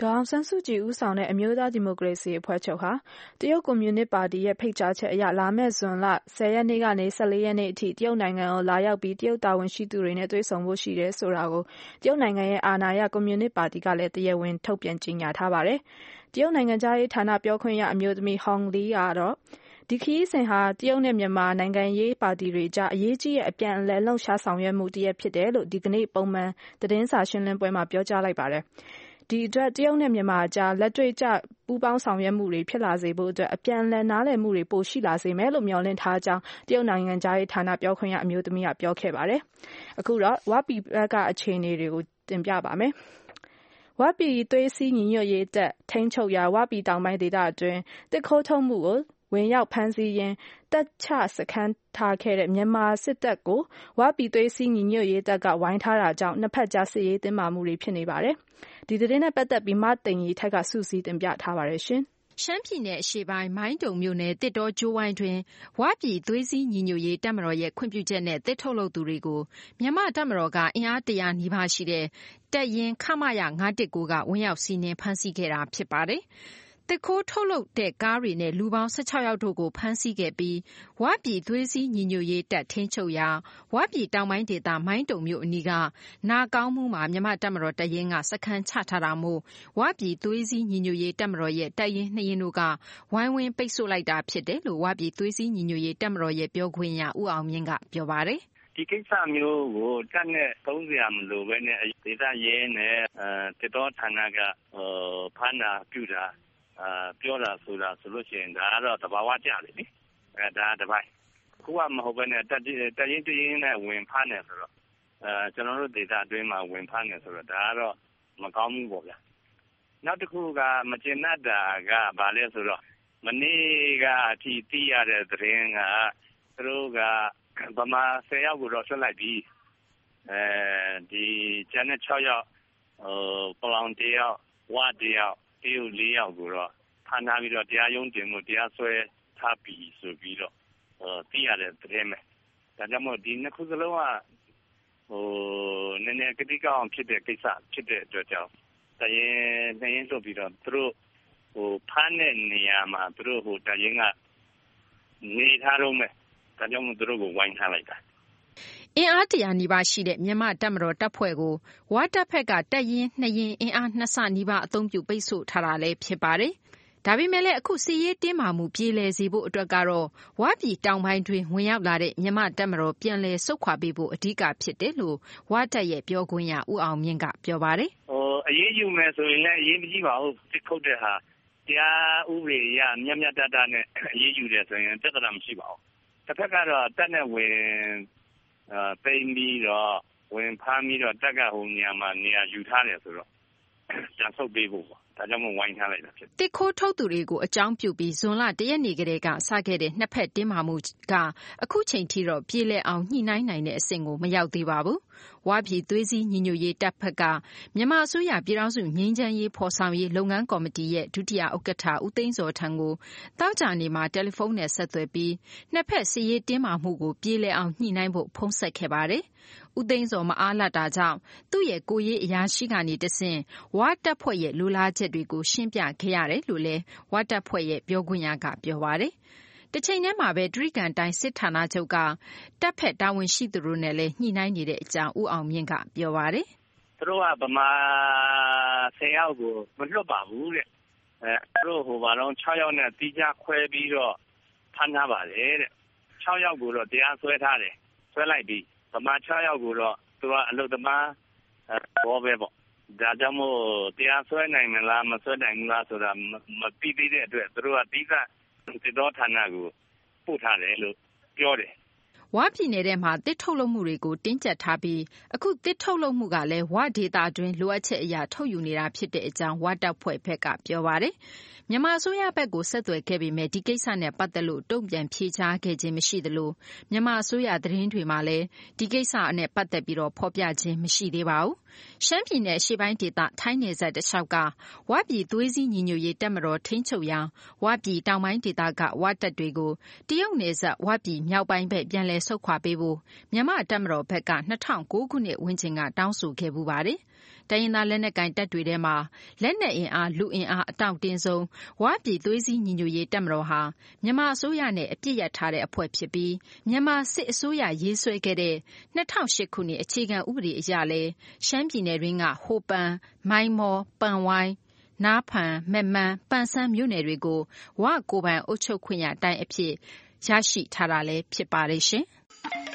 ဒေါ်အောင်ဆန်းစုကြည်ဦးဆောင်တဲ့အမျိုးသားဒီမိုကရေစီအဖွဲ့ချုပ်ဟာတရုတ်ကွန်မြူနစ်ပါတီရဲ့ဖိတ်ကြားချက်အရလာမယ့်ဇွန်လ10 ရက်နေ့ကနေ14 ရက်နေ့အထိတရုတ်နိုင်ငံကိုလာရောက်ပြီးတရုတ်တာဝန်ရှိသူတွေနဲ့တွေ့ဆုံဖို့ရှိတယ်ဆိုတာကိုတရုတ်နိုင်ငံရဲ့အာဏာရကွန်မြူနစ်ပါတီကလည်းတရားဝင်ထုတ်ပြန်ကြေညာထားပါတယ်။တရုတ်နိုင်ငံခြားရေးဌာနပြောခွင့်ရအမျိုးသမီး Hong Li ကတော့ဒီခရီးစဉ်ဟာတရုတ်နဲ့မြန်မာနိုင်ငံရေးပါတီတွေကြားအရေးကြီးတဲ့အပြန်အလှန်လှုပ်ရှားဆောင်ရွက်မှုတစ်ရပ်ဖြစ်တယ်လို့ဒီကနေ့ပုံမှန်သတင်းစာရှင်းလင်းပွဲမှာပြောကြားလိုက်ပါတယ်။ဒီအတွက်တရုတ်နဲ့မြန်မာကြားလက်တွေ့ကျပူးပေါင်းဆောင်ရွက်မှုတွေဖြစ်လာစေဖို့အတွက်အပြန်အလှန်နားလည်မှုတွေပိုရှိလာစေမယ်လို့မျှော်လင့်ထားကြောင်းတရုတ်နိုင်ငံခြားရေးဌာနပြောခွင့်ရအမျိုးသမီးကပြောခဲ့ပါတယ်။အခုတော့ဝပြည်ဘက်ကအခြေအနေတွေကိုတင်ပြပါမယ်။ဝပြည်သွေးစည်းညီညွတ်ရေးတပ်ထိန်းချုပ်ရာဝပြည်တောင်ပိုင်းဒေသအတွင်းတစ်ခိုးထုတ်မှုကိုဝင်ရောက်ဖမ်းဆီးရင်းတပ်ချစခန်းထားခဲ့တဲ့မြန်မာစစ်တပ်ကိုဝပြည်သွေးစည်းညီညွတ်ရေးတပ်ကဝိုင်းထားတာကြောင့်နှစ်ဖက်ကြားစစ်ရေးတင်းမာမှုတွေဖြစ်နေပါတယ်။ဒီသတင်းနဲ့ပတ်သက်ပြီးမသိင်ကြီးထိုက်ကစုစည်းတင်ပြထားပါတယ်ရှင်။ရှမ်းပြည်နယ်အရှေ့ပိုင်းမိုင်းတုံမြို့နယ်တစ်တောကျိုးဝိုင်းတွင်ဝပြည်သွေးစည်းညီညွတ်ရေးတပ်မတော်ရဲ့ခွင့်ပြုချက်နဲ့တစ်ထုတ်လုပ်သူတွေကိုမြန်မာတပ်မတော်ကအင်အား100နီးပါးရှိတဲ့တပ်ရင်းခမရ919ကဝင်ရောက်စီးနင်းဖမ်းဆီးခဲ့တာဖြစ်ပါတယ်။တစ်ခိုးထုတ်လုပ်တဲ့ကားတွေနဲ့လူပေါင်း16ယောက်တို့ကိုဖမ်းဆီးခဲ့ပြီးဝပြည်သွေးစည်းညီညွတ်ရေးတပ်ထိန်းချုပ်ရာဝပြည်တောင်ပိုင်းဒေသမိုင်းတုံမြို့အနီးကနာကောင်းမှုမှာမြန်မာတပ်မတော်တပ်ရင်းကစခန်းချထားတာမို့ဝပြည်သွေးစည်းညီညွတ်ရေးတပ်မတော်ရဲ့တပ်ရင်း2ရင်းတို့ကဝိုင်းဝန်းပိတ်ဆို့လိုက်တာဖြစ်တယ်လို့ဝပြည်သွေးစည်းညီညွတ်ရေးတပ်မတော်ရဲ့ပြောခွင့်ရဦးအောင်မြင့်ကပြောပါတယ်။ဒီကိစ္စမျိုးကိုတပ်နဲ့သုံးစရာမလိုဘဲနဲ့ဒေသရဲနဲ့တစ်တောဌာနကဖမ်းတာပြုတာပြောတာဆိုတာဆိုလို့ရှိရင်ဒါကတော့သဘာဝကျတယ်လေဒါတပိုင်းခုကမဟုတ်ဘဲနဲ့တရင်နဲ့ဝင်ဖမ်းနေဆိုတော့ကျွန်တော်တို့ဒေသအတွင်းမှာဝင်ဖမ်းနေဆိုတော့ဒါကတော့မကောင်းဘူးပေါ့ဗျာနောက်တစ်ခုကမကျင်တတ်တာကဘာလဲဆိုတော့မနေ့ကအထိသိရတဲ့သတင်းကသူတို့ကဗမာ10ယောက်ကိုတော့ဆွတ်လိုက်ပြီးဒီကျန်တဲ့6ယောက်ပလောင်1ယောက်ဝ1ယောက်တရုတ်4ယောက်ကိုတော့ဖမ်းထားပြီးတော့တရားရုံးတင်မှုတရားစွဲထားပြီးဆိုပြီးတော့သိရတဲ့သတင်းပဲဒါကြောင့်မို့ဒီနှစ်ခုစလုံးကနည်းနည်းကတိကောင်းဖြစ်တဲ့ကိစ္စဖြစ်တဲ့အတွက်ကြောင့်တရင်လွတ်ပြီးတော့သူတို့ဖမ်းတဲ့နေရာမှာသူတို့တရင်ကနေထားတော့မယ်ဒါကြောင့်မို့သူတို့ကိုဝိုင်းထားလိုက်တာအင်အား100နီးပါးရှိတဲ့မြန်မာတပ်မတော်တပ်ဖွဲ့ကိုဝါတပ်ဖက်ကတပ်ရင်း2ရင်းအင်အား2ဆနီးပါးအသုံးပြုပိတ်ဆို့ထားတာလည်းဖြစ်ပါတယ်။ဒါပေမဲ့လည်းအခုစစ်ရေးတင်းမာမှုပြေလည်စေဖို့အတွက်ကတော့ဝပြည်တောင်ပိုင်းတွင်ဝင်ရောက်လာတဲ့မြန်မာတပ်မတော်ပြန်လည်ဆုတ်ခွာပေးဖို့အဓိကဖြစ်တယ်လို့ဝတပ်ရဲ့ပြောခွင့်ရဦးအောင်မြင့်ကပြောပါတယ်။အရေးယူမယ်ဆိုရင်လည်းအရေးမကြီးပါဘူးစစ်ခုတ်တဲ့ဟာတရားဥပဒေအရမြတ်တနဲ့အရေးယူတယ်ဆိုရင်ပြဿနာမရှိပါဘူး။တစ်ဖက်ကတော့တပ်နဲ့ဝင်ပိန်ပြီးတော့ဝင်ဖမ်းပြီးတော့တက်ကနေရာမှာနေရာယူထားတယ်ဆိုတော့ပြန်ဆုတ်ပေးဖို့ပေါ့ဒါကြောင့်မို့ဝိုင်းထားလိုက်တာဖြစ်တစ်ခိုးထုတ်သူတွေကိုအကြောင်းပြုပြီးဇွန်လ1ရက်နေ့ကတည်းကစခဲ့တဲ့နှစ်ဖက်တင်းမာမှုကအခုချိန်ထိတော့ပြေလည်အောင်ညှိနှိုင်းနိုင်တဲ့အဆင့်ကိုမရောက်သေးပါဘူးဝါပြည်သွေးစည်းညီညွတ်ရေးတပ်ဖက်ကမြန်မာအစိုးရပြည်ထောင်စုငြိမ်းချမ်းရေးဖော်ဆောင်ရေးလုပ်ငန်းကော်မတီရဲ့ဒုတိယဥက္ကဋ္ဌဦးသိန်းစောထံကိုတောက်ကြနေမှာတယ်လီဖုန်းနဲ့ဆက်သွယ်ပြီးနှစ်ဖက်စစ်ရေးတင်းမာမှုကိုပြေလည်အောင်ညှိနှိုင်းဖို့ဖုန်းဆက်ခဲ့ပါတယ်ဦးသိန်းစောမအားလတ်တာကြောင့်သူ့ရဲ့ကိုရေးအရာရှိကနေတဆင့်ဝါတပ်ဖွဲ့ရဲ့လူလားချက်တွေကိုရှင်းပြခဲ့ရတယ်လို့လည်းဝါတပ်ဖွဲ့ရဲ့ပြောခွင့်ရကပြောပါတယ်တချိန်တည်းမှာပဲတရိကန်တိုင်းစစ်ဌာနချုပ်ကတပ်ဖက်တာဝန်ရှိသူတို့နဲ့လည်းညှိနှိုင်းနေတဲ့အကြောင်းဦးအောင်မြင့်ကပြောပါတယ်သူတို့ကဗမာ10ယောက်ကိုမလွတ်ပါဘူးတဲ့သူတို့6ယောက်နဲ့တီးခြားခွဲပြီးတော့ဖမ်းထားပါတယ်တဲ့6ယောက်ကိုတော့တရားစွဲထားတယ်စွဲလိုက်ပြီးဗမာ6ယောက်ကိုတော့သူကအလုသမားဘောပဲပေါ့ဒါကြောင့်မို့တရားစွဲနိုင်မလားမစွဲနိုင်ဘူးလားဆိုတာမသိသေးတဲ့အတွက်သူတို့ကတိကျတစ်တော်ဌာနကိုပို့ထားတယ်လို့ပြောတယ်ဝပြည်နယ်ထဲမှာတစ်ထုတ်လုပ်မှုတွေကိုတင်းကျပ်ထားပြီးအခုတစ်ထုတ်လုပ်မှုကလည်းဝဒေသအတွင်းလိုအပ်ချက်အရာထုတ်ယူနေတာဖြစ်တဲ့အကြောင်းဝတပ်ဖွဲ့ဘက်ကပြောပါတယ်မြန်မာအစိုးရဘက်ကိုဆက်သွယ်ခဲ့ပေမဲ့ဒီကိစ္စနဲ့ပတ်သက်လို့တုံ့ပြန်ဖြေကြားခဲ့ခြင်းမရှိသလိုမြန်မာအစိုးရသတင်းတွေမှာလည်းဒီကိစ္စနဲ့ပတ်သက်ပြီးတော့ဖော်ပြခြင်းမရှိသေးပါဘူးရှမ်းပြည်နယ်အရှေ့ပိုင်းဒေသထိုင်းနယ်စပ်တလျှောက်ကဝပြည်သွေးစည်းညီညွတ်ရေးတပ်မတော်ထိန်းချုပ်ရာဝပြည်တောင်ပိုင်းဒေသကဝတပ်တွေကိုတရုတ်နယ်စပ်ဝပြည်မြောက်ပိုင်းဘက်ပြန်လည်ဆုတ်ခွာပေးဖို့မြန်မာတပ်မတော်ဘက်က2009ခုနှစ်ဝန်းကျင်ကတောင်းဆိုခဲ့ပူပါတယ်။တိုင်းရင်းသားလက်နက်ကိုင်တပ်တွေထဲမှာလက်နက်အင်အားလူအင်အားအတောင့်တင်းဆုံးဝပြည်သွေးစည်းညီညွတ်ရေးတပ်မတော်ဟာမြန်မာအစိုးရနဲ့အပြစ်ရထားတဲ့အဖွဲ့ဖြစ်ပြီးမြန်မာစစ်အစိုးရရေးဆွဲခဲ့တဲ့2008ခုနှစ်အခြေခံဥပဒေအရလည်းရှမ်းပြည်နယ်တွင်းကဟိုပန်မိုင်းမော်ပန်ဝိုင်းနားဖန်မက်မန်းပန်ဆန်းမြို့နယ်တွေကိုဝကိုပိုင်အုပ်ချုပ်ခွင့်ရတိုင်းအဖြစ်ရရှိထားတာလည်းဖြစ်ပါတယ်ရှင်။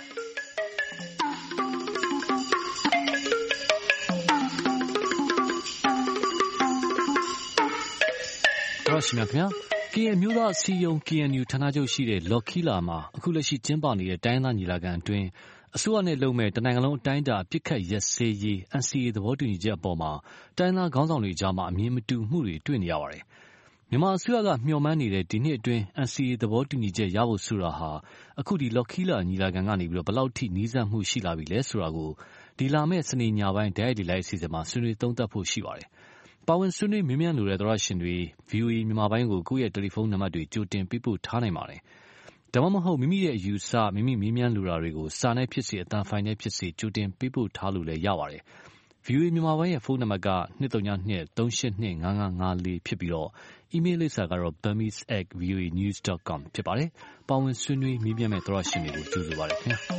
ရှင်များခင်ဗျာ KN မျိုးသားအစည်းအရုံး KNU ဌာနချုပ်ရှိတဲ့လော်ခီလာမှာအခုလက်ရှိကျင်းပနေတဲ့တိုင်းသားညီလာခံအတွင်းအစိုးရနဲ့လုံမဲ့တနိုင်ငံလုံးအတိုင်းအတာပြစ်ခတ်ရက်စဲရေး NCA သဘောတူညီချက်အပေါ်မှာတိုင်းသားခေါင်းဆောင်တွေကြားမှာအမြင်မတူမှုတွေတွေ့နေရပါတယ်။မြန်မာအစိုးရကမျှော်မှန်းနေတဲ့ဒီနှစ်အတွင်း NCA သဘောတူညီချက်ရဖို့ဆိုတာဟာအခုဒီလော်ခီလာညီလာခံကနေပြီးတော့ဘယ်လောက်ထိနီးစပ်မှုရှိလာပြီလဲဆိုတာကိုဒီလာမဲ့စနေညပိုင်းဒိုင်ဒီလိုက်အစီအစဉ်မှာဆွေးနွေးသုံးသပ်ဖို့ရှိပါတယ်။ပါဝင်ဆွေးနွေးမြင်မြန်လိုတဲ့သောရရှင်တွေ VOA မြန်မာပိုင်းကိုကိုယ့်ရဲ့တယ်လီဖုန်းနံပါတ်တွေကြိုတင်ပေးပို့ထားနိုင်ပါတယ်။ဒါမှမဟုတ်မိမိရဲ့အယူဆမိမိမြင်မြန်လိုတာတွေကိုစာနဲ့ဖြစ်စေအသံဖိုင်နဲ့ဖြစ်စေကြိုတင်ပေးပို့ထားလို့လည်းရပါတယ်။ VOA မြန်မာပိုင်းရဲ့ဖုန်းနံပါတ်က232-382-5554ဖြစ်ပြီးတော့အီးမေးလ်လိပ်စာကတော့ burmese@voanews.com ဖြစ်ပါတယ်။ပါဝင်ဆွေးနွေးမြင်မြန်မဲ့သောရရှင်တွေကိုကြိုဆိုပါရစေခင်ဗျာ။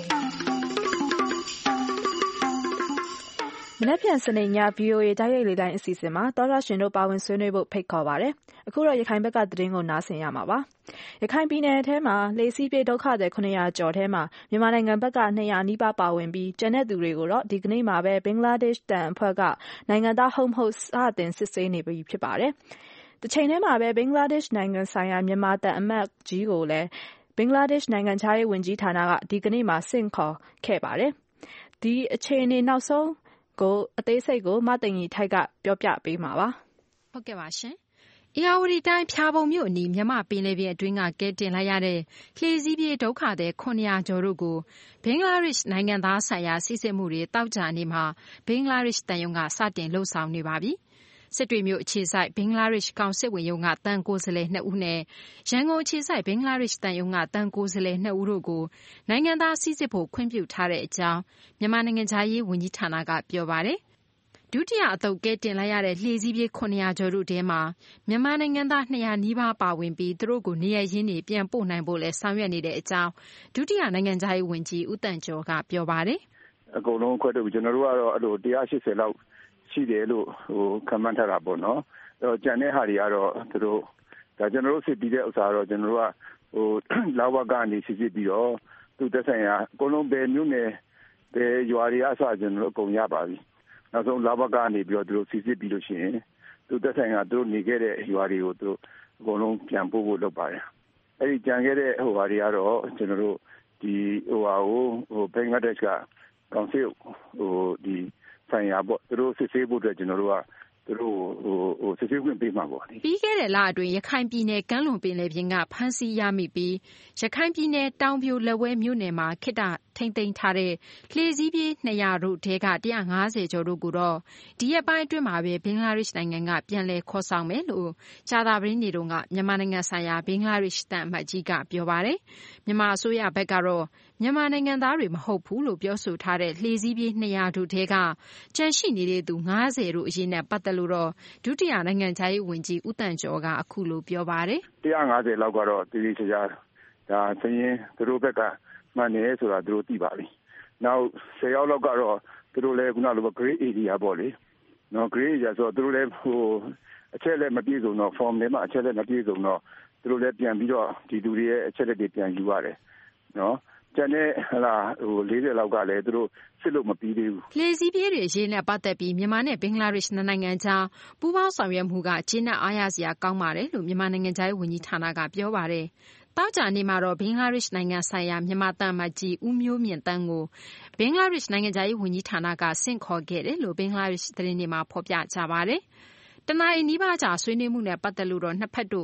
မနက်ဖြန်စနေည VOA တိုက်ရိုက်လေတိုင်းအစီအစဉ်မှာသောရရှင်တို့ပါဝင်ဆွေးနွေးဖို့ဖိတ်ခေါ်ပါတယ်။အခုတော့ရခိုင်ဘက်ကသတင်းကိုနားဆင်ရမှာပါ။ရခိုင်ပြည်နယ်ထဲမှာလေစီးပြေးဒုက္ခသည်900ကျော်ထဲမှာမြန်မာနိုင်ငံဘက်က200နီးပါးပါဝင်ပြီးကျန်တဲ့သူတွေကိုတော့ဒီကနေ့မှာပဲဘင်္ဂလားဒေ့ရှ်တန်အဖွဲ့ကနိုင်ငံသားဟုတ်မဟုတ်စတင်စစ်ဆေးနေပြီဖြစ်ပါတယ်။တစ်ချိန်ထဲမှာပဲဘင်္ဂလားဒေ့ရှ်နိုင်ငံဆိုင်ရာမြန်မာတန်အမတ်ကြီးကိုလည်းဘင်္ဂလားဒေ့ရှ်နိုင်ငံခြားရေးဝန်ကြီးဌာနကဒီကနေ့မှာဆင့်ခေါ်ခဲ့ပါတယ်။ဒီအခြေအနေနောက်ဆုံးကိုအသေးစိတ်ကိုမသိင်ကြီးထိုက်ကပြောပြပေးမှာပါ။ဟုတ်ကဲ့ပါရှင်။ဧရာဝတီတိုင်းဖျာပုံမြို့အနီးမြမပင်လယ်ပြင်အတွင်းကကဲတင်လိုက်ရတဲ့လှေစည်းပြေးဒုက္ခသည်900ကျော်တို့ကိုဘင်္ဂလားဒေ့ရှ်နိုင်ငံသားဆိုင်ရာစစ်ဆေးမှုတွေတောက်ကြနေမှာဘင်္ဂလားဒေ့ရှ်တန်ယုံကစတင်လှုပ်ဆောင်နေပါပြီ။စစ်တွေမြို့အခြေစိုက်ဘင်္ဂလားဒေ့ရှ်ကောင်စစ်ဝင်ရုံးကတန်ကိုယ်စားလှယ်2ဦးနဲ့ရန်ကုန်အခြေစိုက်ဘင်္ဂလားဒေ့ရှ်တန်ယုံကတန်ကိုယ်စားလှယ်2ဦးတို့ကိုနိုင်ငံသားစိစစ်ဖို့ခွင့်ပြုထားတဲ့အကြောင်းမြန်မာနိုင်ငံခြားရေးဝန်ကြီးဌာနကပြောပါတယ်။ဒုတိယအသုတ်ကဲတင်လိုက်ရတဲ့လှေစည်းပြေး900ကျော်တို့ထဲမှာမြန်မာနိုင်ငံသား200နီးပါးပါဝင်ပြီးသူတို့ကိုနေရရင်းတွေပြန်ပို့နိုင်ဖို့လဲဆောင်ရွက်နေတဲ့အကြောင်းဒုတိယနိုင်ငံခြားရေးဝန်ကြီးဦးတန်ကျော်ကပြောပါတယ်။အကုန်လုံးခွဲထုတ်ပြီးကျွန်တော်တို့ကတော့အဲ့လို180လောက်ရှိတယ်လို့ခံမှန်းထားတာပေါ့နော်။အဲ့တော့ကျန်တဲ့ဟာတွေကတော့သူတို့ဒါကျွန်တော်တို့စစ်ပြီးတဲ့ဥစ္စာတော့ကျွန်တော်တို့ကလာဝကနေစစ်ပြီးတော့သူသက်ဆိုင်ရာအကုန်လုံးပဲမြို့နယ်ပဲရွာတွေအစကျွန်တော်တို့အကုန်ရပါပြီ။နောက်ဆုံးလာဘကနေပြီးတော့သူတို့စစ်ပြီးလို့ရှိရင်သူသက်ဆိုင်ရာသူတို့နေခဲ့တဲ့ရွာတွေကိုသူတို့အကုန်လုံးပြန်ပို့ဖို့လုပ်ပါတယ်။အဲ့ဒီကြံခဲ့တဲ့ဟာတွေကတော့ကျွန်တော်တို့ဒီဟာကိုဘင်္ဂလားဒေ့ရှ်ကကောင်စစ်ဒီဆိုင်ရာပေါ့သူတို့စစ်ဆေးဖို့အတွက်ကျွန်တော်တို့ကသူတို့စစ်ဆေးခွင့်ပေးမှာပေါ့ပြီးခဲ့တဲ့လအတွင်းရခိုင်ပြည်နယ်ကမ်းလွန်ပင်လယ်ပြင်ကဖမ်းဆီးရမိပြီးရခိုင်ပြည်နယ်တောင်ပြိုလက်ဝဲမြို့နယ်မှာခိတ္တထိမ့်သိမ်းထားတဲ့လှေစည်းပြေး200တို့ထဲက150ကျော်တို့ကိုတော့ဒီရက်ပိုင်းအတွင်းမှာပဲဘင်္ဂလားဒေ့ရှ်နိုင်ငံကပြန်လည်ခေါ်ဆောင်မယ်လို့ကြာသပတေးနေ့တုန်းကမြန်မာနိုင်ငံဆိုင်ရာဘင်္ဂလားဒေ့ရှ်တန်အမတ်ကြီးကပြောပါတယ်မြန်မာအစိုးရဘက်ကတော့မြန်မာနိုင်ငံသားတွေမဟုတ်ဘူးလို့ပြောဆိုထားတဲ့လှေစည်းပြေး200တို့ထဲကကြန့်ရှိနေတဲ့သူ90တို့အရေးနဲ့ပတ်သက်လို့တော့ဒုတိယနိုင်ငံခြားရေးဝန်ကြီးဦးတန်ကျော်ကအခုလိုပြောပါတယ် 150လောက်ကတော့တည်တည်ချာချာဒါစရင်သူတို့ဘက်ကမှန်တယ်ဆိုတာသူတို့သိပါပြီနောက်10ယောက်လောက်ကတော့သူတို့လည်းခုနလို grade area ပေါ့လေနော် grade area ဆိုတော့သူတို့လည်းအချက်လက်မပြည့်စုံတော့ form ထဲမှာအချက်လက်မပြည့်စုံတော့သူတို့လည်းပြန်ပြီးတော့ဒီလူတွေရဲ့အချက်လက်တွေပြန်ယူရတယ်နော်ကျန်တဲ့40လောက်ကလည်းသူတို့စစ်လို့မပြီးသေးဘူးလှေစည်းပြေးတွေရေးနဲ့ပတ်သက်ပြီးမြန်မာနဲ့ဘင်္ဂလားဒေ့ရှ်နိုင်ငံကြားပူးပေါင်းဆောင်ရွက်မှုကကျင်းနဲ့အားရစရာကောင်းပါတယ်လို့မြန်မာနိုင်ငံခြားရေးဝန်ကြီးဌာနကပြောပါတယ်တောက်ကြနေမှာတော့ဘင်္ဂလားဒေ့ရှ်နိုင်ငံဆိုင်ရာမြန်မာတန်မတ်ကြီးဦးမျိုးမြင့်တန်းကိုဘင်္ဂလားဒေ့ရှ်နိုင်ငံခြားရေးဝန်ကြီးဌာနကဆင့်ခေါ်ခဲ့တယ်လို့ဘင်္ဂလားဒေ့ရှ်သတင်းတွေမှာဖော်ပြကြပါတယ်တနအီနီးပါးကြာဆွေးနွေးမှုနဲ့ပတ်သက်လို့တော့နှစ်ဖက်တို့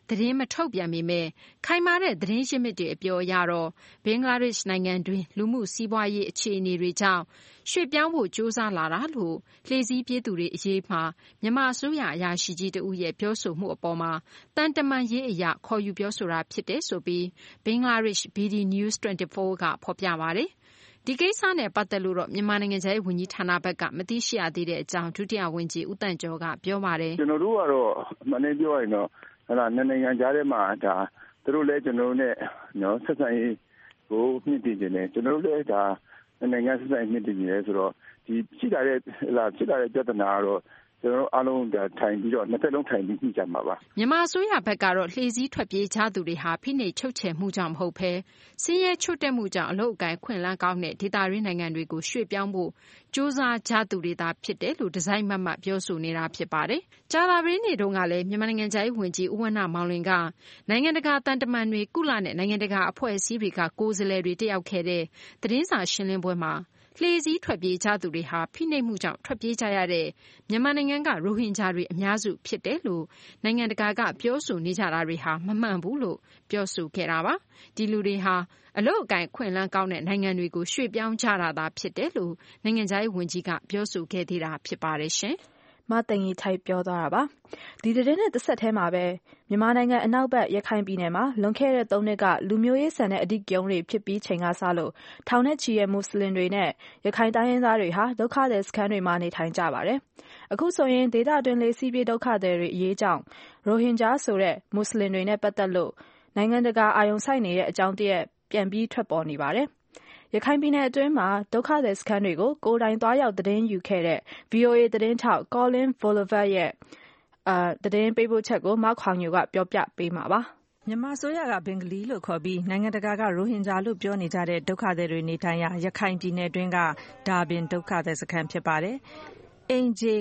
သတင်းမထုတ်ပြန်ပေမဲ့ခိုင်မာတဲ့သတင်းရင်းမြစ်တွေအပြောအရတော့ဘင်္ဂလားဒေ့ရှ်နိုင်ငံတွင်းလူမှုစီးပွားရေးအခြေအနေတွေကြောင့်ရွှေ့ပြောင်းဖို့ကြိုးစားလာတာလို့လှေစီးပြေးသူတွေအရေးမှာမြန်မာအစိုးရအရာရှိကြီးတဦးရဲ့ပြောဆိုမှုအပေါ်မှာတန်တမန်ရေးအရာခေါ်ယူပြောဆိုတာဖြစ်တယ်ဆိုပြီးဘင်္ဂလားဒေ့ရှ် BD News 24 ကဖော်ပြပါတယ်။ဒီကိစ္စနဲ့ပတ်သက်လို့တော့မြန်မာနိုင်ငံခြားရေးဝန်ကြီးဌာနဘက်ကမသိရှိရသေးတဲ့အကြောင်းဒုတိယဝန်ကြီးဦးတန့်ကျော်ကပြောပါတယ်။ကျွန်တော်တို့ကတော့မနေ့ပြောရင်တော့နှစ်နိုင်ငံကြားထဲမှာဒါသူတို့လည်းကျွန်တော်တို့နဲ့နော်ဆက်ဆံရေးကိုမြင့်တင်နေတယ်ကျွန်တော်တို့လည်းဒါနိုင်ငံဆက်ဆံရေးမြင့်တင်နေတယ်ဆိုတော့ဒီဖြစ်လာတဲ့ပြဿနာကတော့ကျွန်တော်အားလုံးထိုင်ပြီးတော့နှစ်သက်လုံးထိုင်ပြီးညှိကြမှာပါမြန်မာအစိုးရဘက်ကတော့လှေစည်းထွက်ပြေးကြသူတွေဟာဖိနှိပ်ချုပ်ချယ်မှုကြောင့်မဟုတ်ဘဲဆင်းရဲချွတ်တက်မှုကြောင့်အလုပ်အကိုင်ခွင့်လန်းကောင်းတဲ့ဒေသရင်းနိုင်ငံတွေကိုရွှေ့ပြောင်းဖို့စ조사ကြသူတွေသာဖြစ်တယ်လို့ဒီဇိုင်းမတ်မတ်ပြောဆိုနေတာဖြစ်ပါတယ်။ကြာသပတေးနေ့တုန်းကလည်းမြန်မာနိုင်ငံခြားရေးဝန်ကြီးဦးဝဏ္ဏမောင်လွင်ကနိုင်ငံတကာတန်တမန်တွေကုလနဲ့နိုင်ငံတကာအဖွဲ့အစည်းတွေကကိုယ်စားလှယ်တွေတက်ရောက်ခဲ့တဲ့သတင်းစာရှင်းလင်းပွဲမှာလှေစည်းထွက်ပြေးကြသူတွေဟာဖိနှိပ်မှုကြောင့်ထွက်ပြေးကြရတဲ့မြန်မာနိုင်ငံကရိုဟင်ဂျာတွေအများစုဖြစ်တယ်လို့နိုင်ငံတကာကပြောဆိုနေကြတာတွေဟာမမှန်ဘူးလို့ပြောဆိုခဲ့တာပါ။ဒီလူတွေဟာအလုပ်အကိုင်ခွင့်လန်းကောင်းတဲ့နိုင်ငံတွေကိုရွှေ့ပြောင်းကြတာသာဖြစ်တယ်လို့နိုင်ငံခြားရေးဝန်ကြီးကပြောဆိုခဲ့သေးတာဖြစ်ပါတယ်ရှင်။မသိင်ကြီးထိုက်ပြောသွားတာပါဒီသတင်းနဲ့တစ်ဆက်တည်းမှာပဲမြန်မာနိုင်ငံအနောက်ဘက်ရခိုင်ပြည်နယ်မှာလွန်ခဲ့တဲ့3နှစ်ကလူမျိုးရေးဆန်တဲ့အဓိကရုဏ်းတွေဖြစ်ပြီးချိန်ကစလို့ထောင်နဲ့ချီတဲ့မွတ်စလင်တွေနဲ့ရခိုင်တိုင်းရင်းသားတွေဟာဒုက္ခသည်စခန်းတွေမှာနေထိုင်ကြပါတယ်အခုဆိုရင်ဒေသတွင်းလေးစီးပြေးဒုက္ခသည်တွေအရေးကြောင့်ရိုဟင်ဂျာဆိုတဲ့မွတ်စလင်တွေနဲ့ပတ်သက်လို့နိုင်ငံတကာအာရုံစိုက်နေတဲ့အကြောင်းတရက်ပြန်ပြီးထွက်ပေါ်နေပါတယ်ရခိုင်ပြည်နယ်အတွင်းမှာဒုက္ခသည်စခန်းတွေကိုကိုယ်တိုင်သွားရောက်သတင်းယူခဲ့တဲ့ VOA သတင်းထောက် Colin Volivet ရဲ့သတင်းပေးပို့ချက်ကိုမောက်ခေါင်ညိုကပြောပြပေးမှာပါမြန်မာအစိုးရကဘင်္ဂလီလို့ခေါ်ပြီးနိုင်ငံတကာကရိုဟင်ဂျာလို့ပြောနေကြတဲ့ဒုက္ခသည်တွေနေထိုင်ရာရခိုင်ပြည်နယ်တွင်းကဒါဘင်ဒုက္ခသည်စခန်းဖြစ်ပါတယ်အိမ်ခြေ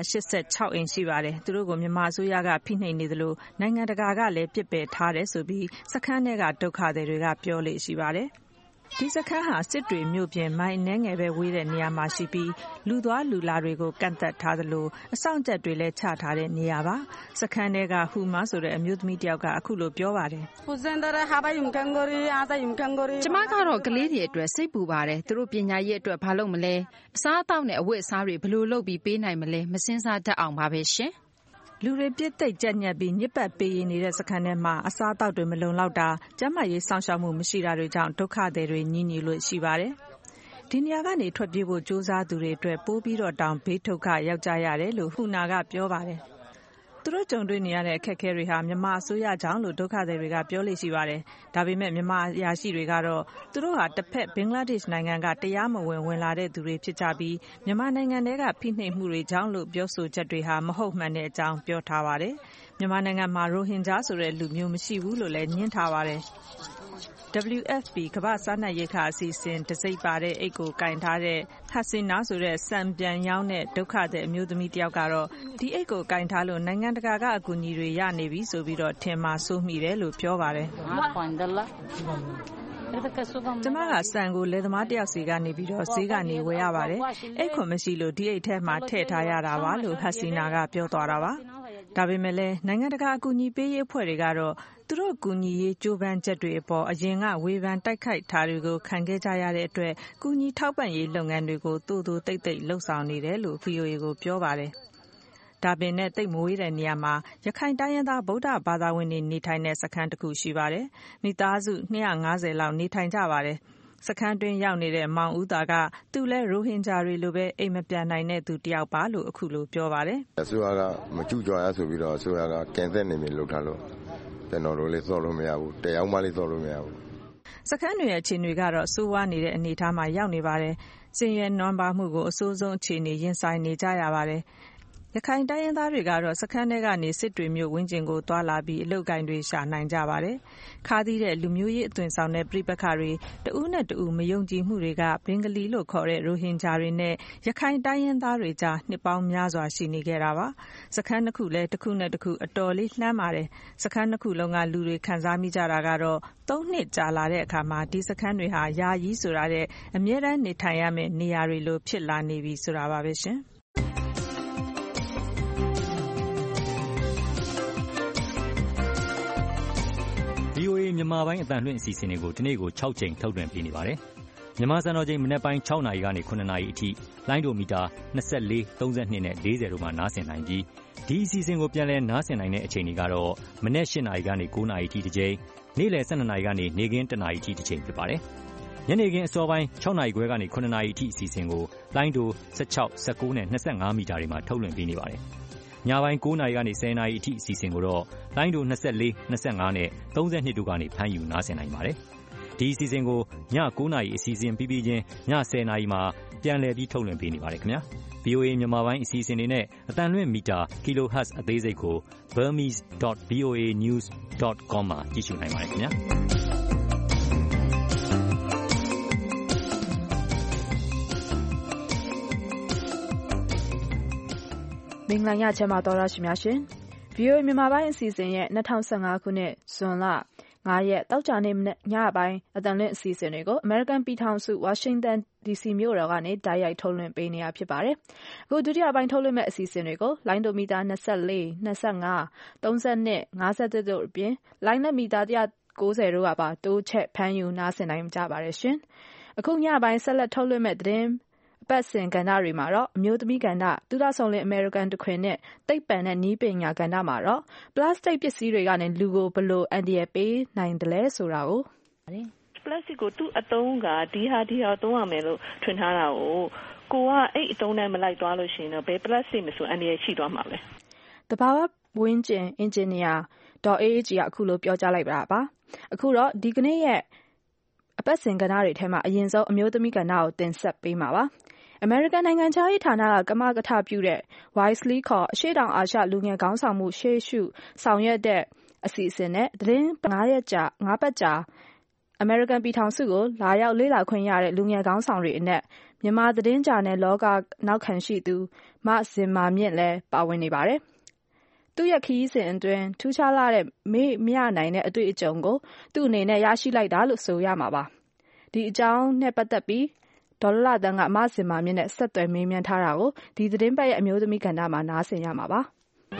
986အိမ်ရှိပါတယ်သူတို့ကိုမြန်မာအစိုးရကဖိနှိပ်နေသလိုနိုင်ငံတကာကလည်းပြစ်ပယ်ထားတယ်ဆိုပြီးစခန်းထဲကဒုက္ခသည်တွေကပြောလေ့ရှိပါတယ်ဒီစခန်းဟာစစ်တွေမြို့ပြင်မိုင်နှဲငယ်ပဲဝေးတဲ့နေရာမှာရှိပြီးလူသွားလူလာတွေကိုကန့်သက်ထားသလိုအဆောင်ကျက်တွေလည်းချထားတဲ့နေရာပါစခန်းထဲကဟူမာဆိုတဲ့အမျိုးသမီးတယောက်ကအခုလိုပြောပါတယ်ကျမကတော့ကလေးတွေအတွက်စိတ်ပူပါတယ်သူတို့ပညာရေးအတွက်ဘာလုပ်မလဲအစားအသောက်နဲ့အဝတ်အစားတွေဘယ်လိုလုပ်ပြီးပေးနိုင်မလဲမစင်စားတတ်အောင်ပါပဲရှင်လူတွေပြစ်သိပ်ကြက်ညက်ပြီးညစ်ပတ်ပေးရနေတဲ့စခန်းထဲမှာအစားအသောက်တွေမလုံလောက်တာကျန်းမာရေးစောင့်ရှောက်မှုမရှိတာတွေကြောင့်ဒုက္ခသည်တွေညှိညူလို့ရှိပါတယ်ဒီနေရာကနေထွက်ပြေးဖို့ကြိုးစားသူတွေအတွက်ပိုးပြီးတော့တောင်ဘေးဒုက္ခရောက်ကြရတယ်လို့ဟူနာကပြောပါတယ်သူတို့ကြုံတွေ့နေရတဲ့အခက်အခဲတွေဟာမြန်မာအစိုးရကြောင့်လို့ဒုက္ခသည်တွေကပြောလို့ရှိပါတယ်ဒါပေမဲ့မြန်မာအရာရှိတွေကတော့သူတို့ဟာတစ်ဖက်ဘင်္ဂလားဒေ့ရှ်နိုင်ငံကတရားမဝင်ဝင်လာတဲ့သူတွေဖြစ်ကြပြီးမြန်မာနိုင်ငံထဲကဖိနှိပ်မှုတွေကြောင့်လို့ပြောဆိုချက်တွေဟာမဟုတ်မှန်တဲ့အကြောင်းပြောထားပါတယ်မြန်မာနိုင်ငံမှာရိုဟင်ဂျာဆိုတဲ့လူမျိုးမရှိဘူးလို့လည်းညှင်းထားပါတယ်WFP ကမ္ဘာ့စားနပ်ရိက္ခာအစီအစဉ်တစိမ့်ပါတဲ့အိတ်ကိုကင်ထားတဲ့ဟတ်စင်နာဆိုတဲ့စံပြန်ရောင်းတဲ့ဒုက္ခသည်အမျိုးသမီးတယောက်ကတော့ဒီအိတ်ကိုကင်ထားလို့နိုင်ငံတကာကအကူအညီတွေရနေပြီဆိုပြီးတော့ထင်မှာစိုးမိတယ်လို့ပြောပါတယ်ကျမကစံကိုလယ်သမားတယောက်စီကနေပြီးတော့ဈေးကနေဝယ်ရပါတယ်အိတ်ခွန်မရှိလို့ဒီအိတ်ထဲမှာထည့်ထားရတာပါလို့ဟတ်စီနာကပြောသွားတာပါဒါပေမဲ့လည်းနိုင်ငံတကာအကူအညီပေးရေးအဖွဲ့တွေကတော့သူတို့ကူညီရေးကြိုးပမ်းချက်တွေအပေါ်အရင်ကဝေဖန်တိုက်ခိုက်ထားတွေကိုခံခဲ့ကြရတဲ့အတွက်ကူညီထောက်ပံ့ရေးလုပ်ငန်းတွေကိုတိုးတိုးတိတ်တိတ်လှုပ်ဆောင်နေတယ်လို့ VOA ကိုပြောပါတယ်ဒါပင်နဲ့တိတ်မဝေးတဲ့နေရာမှာရခိုင်တိုင်းရင်းသားဗုဒ္ဓဘာသာဝင်တွေနေထိုင်တဲ့စခန်းတစ်ခုရှိပါတယ်မိသားစု250လောက်နေထိုင်ကြပါတယ်စခန်းတွင်းရောက်နေတဲ့မောင်ဦးသားကသူလဲရိုဟင်ဂျာတွေလိုပဲအိမ်မပြန်နိုင်တဲ့သူတယောက်ပါလို့အခုလိုပြောပါတယ်အစိုးရကမကျူးကျော်ရဆိုပြီးတော့အစိုးရကကင်သက်နေပြီလုပ်ထားလို့ကျွန်တော်တို့လည်းစောလို့မရဘူးတရားမှလည်းစောလို့မရဘူးစခန်းတွေရဲ့အခြေအနေကတော့စိုးဝါးနေတဲ့အနေအထားမှာရောက်နေပါတယ်စင်ရဲနွမ်းပါမှုကိုအဆိုးဆုံးအခြေအနေရင်ဆိုင်နေကြရပါတယ်ရခိုင်တိုင်းရင်းသားတွေကတော့စခန်းထဲကနေစစ်တွေမျိုးဝင်းကျင်ကိုသွားလာပြီးအလုပ်ကိုင်တွေရှာနိုင်ကြပါတယ်ခါးသီးတဲ့လူမျိုးရေးအသွင်ဆောင်တဲ့ပြိပခါတွေတဦးနဲ့တဦးမယုံကြည်မှုတွေကဘင်္ဂလီလို့ခေါ်တဲ့ရိုဟင်ဂျာတွေနဲ့ရခိုင်တိုင်းရင်းသားတွေကြားနှစ်ပေါင်းများစွာရှိနေခဲ့တာပါစခန်းတစ်ခုလည်းတစ်ခုနဲ့တစ်ခုအတော်လေးလှမ်းပါတယ်စခန်းတစ်ခုလုံးကလူတွေခံစားမိကြတာကတော့3နှစ်ကြာလာတဲ့အခါမှာဒီစခန်းတွေဟာယာယီဆိုတာတဲ့အမြဲတမ်းနေထိုင်ရမယ့်နေရာတွေလိုဖြစ်လာနေပြီဆိုတာပါပဲရှင်မြန်မာပိုင်းအသံလွှင့်အစီအစဉ်တွေကိုဒီနေ့ကို6ကြိမ်ထုတ်လွှင့်ပေးနေပါတယ်။မြန်မာစံတော်ချိန်မနေ့ပိုင်း6နာရီကနေ9နာရီအထိလိုင်းဒိုမီတာ24 32နဲ့40တို့မှာနားဆင်နိုင်ပြီးဒီအစီအစဉ်ကိုပြန်လည်နားဆင်နိုင်တဲ့အချိန်တွေကတော့မနေ့8နာရီကနေ9နာရီအထိတစ်ကြိမ်နေ့လယ်12နာရီကနေနေ့ခင်း1နာရီအထိတစ်ချိန်ဖြစ်ပါတယ်။ညနေခင်းအစောပိုင်း6နာရီခွဲကနေ9နာရီအထိအစီအစဉ်ကိုလိုင်းဒို16 19နဲ့25မီတာတွေမှာထုတ်လွှင့်ပေးနေပါတယ်။ညပိုင်း9နာရီကနေ10နာရီအထိအစီအစဉ်ကိုတော့လိုင်းဒို24 25နဲ့32တို့ကနေဖမ်းယူနားဆင်နိုင်ပါတယ်။ဒီအစီအစဉ်ကိုည9နာရီအစီအစဉ်ပြီးပြီးချင်းည10နာရီမှာပြန်လည်ပြီးထုတ်လွှင့်ပေးနေပါတယ်ခင်ဗျာ။ VOA မြန်မာပိုင်းအစီအစဉ်တွေနဲ့အတန်လွှင့်မီတာ kilohertz အသေးစိတ်ကို burmese.voanews.com မှာကြည့်ရှုနိုင်ပါတယ်ခင်ဗျာ။မင်္ဂလာညချမ်းပါတော်ရရှိများရှင် VOA မြန်မာပိုင်းအစီအစဉ်ရဲ့2015ခုနှစ်ဇွန်လ9ရက်တောက်ကြနေ့ညပိုင်းအတန်လွင့်အစီအစဉ်တွေကို American ပြည်ထောင်စု Washington DC မြို့တော်ကနေတိုက်ရိုက်ထုတ်လွှင့်ပေးနေရဖြစ်ပါတယ်။အခုဒုတိယပိုင်းထုတ်လွှင့်မဲ့အစီအစဉ်တွေကိုလိုင်းဒိုမီတာ24 25 32 51တို့အပြင်လိုင်းနက်မီတာ190တို့ကပါတိုးချက်ဖမ်းယူနားဆင်နိုင်ကြပါတယ်ရှင်။အခုညပိုင်းဆက်လက်ထုတ်လွှင့်မဲ့သတင်းပတ်စဉ်ကဏ္ဍတွေမှာတော့အမျိုးသမီးကဏ္ဍတူတာဆောင်လင်အမေရိကန်တခွင်နဲ့တိတ်ပံနဲ့နီးပညာကဏ္ဍမှာတော့ပလတ်စတစ်ပစ္စည်းတွေကနေလူကိုဘယ်လိုအန္တရာယ်ပေးနိုင်တယ်လဲဆိုတာကိုပလတ်စတစ်ကိုသူ့အသုံးကဒီဟာသုံးရမယ်လို့ထွင်ထားတာကိုကအဲ့အသုံးနဲ့မလိုက်သွားလို့ရှိရင်တော့ဘယ်ပလတ်စတစ်မဆိုအန္တရာယ်ရှိသွားမှာပဲတဘာဝဝင်းကျင်အင်ဂျင်နီယာဒေါ်အေးအေးကြီးကအခုလိုပြောကြားလိုက်ပါအခုတော့ဒီကနေ့ရဲ့အပတ်စဉ်ကဏ္ဍတွေထဲမှာအရင်ဆုံးအမျိုးသမီးကဏ္ဍကိုတင်ဆက်ပေးမှာပါအမေရိကန်နိုင်ငံခြားရေးဌာနကကမကထပြုတဲ့ Wisely ခေါ်အရှေ့တောင်အာရှလူငယ်ခေါင်းဆောင်မှုရှေ့ရှုဆောင်ရွက်တဲ့အစီအစဉ်နဲ့သတင်း5ပတ်ကြာအမေရိကန်ပြည်ထောင်စုကိုလာရောက်လေ့လာခွင့်ရတဲ့လူငယ်ခေါင်းဆောင်တွေအနက်မြန်မာသတင်းဂျာနယ်လောကနောက်ခံရှိသူမဇင်မာမြင့်လည်းပါဝင်နေပါတယ်။သူ့ရဲ့ခရီးစဉ်အတွင်းထူးခြားလာတဲ့မေ့မရနိုင်တဲ့အတွေ့အကြုံကိုသူ့အနေနဲ့ရရှိလိုက်တာလို့ဆိုရမှာပါ။ဒီအကြောင်းနဲ့ပတ်သက်ပြီးဒေါ်လာတန်းကမဆင်မာမြင့်နဲ့ဆက်သွယ်မေးမြန်းထားတာကိုဒီသတင်းပတ်ရဲ့အမျိုးသမီးကဏ္ဍမှာနားဆင်ရမှာပါ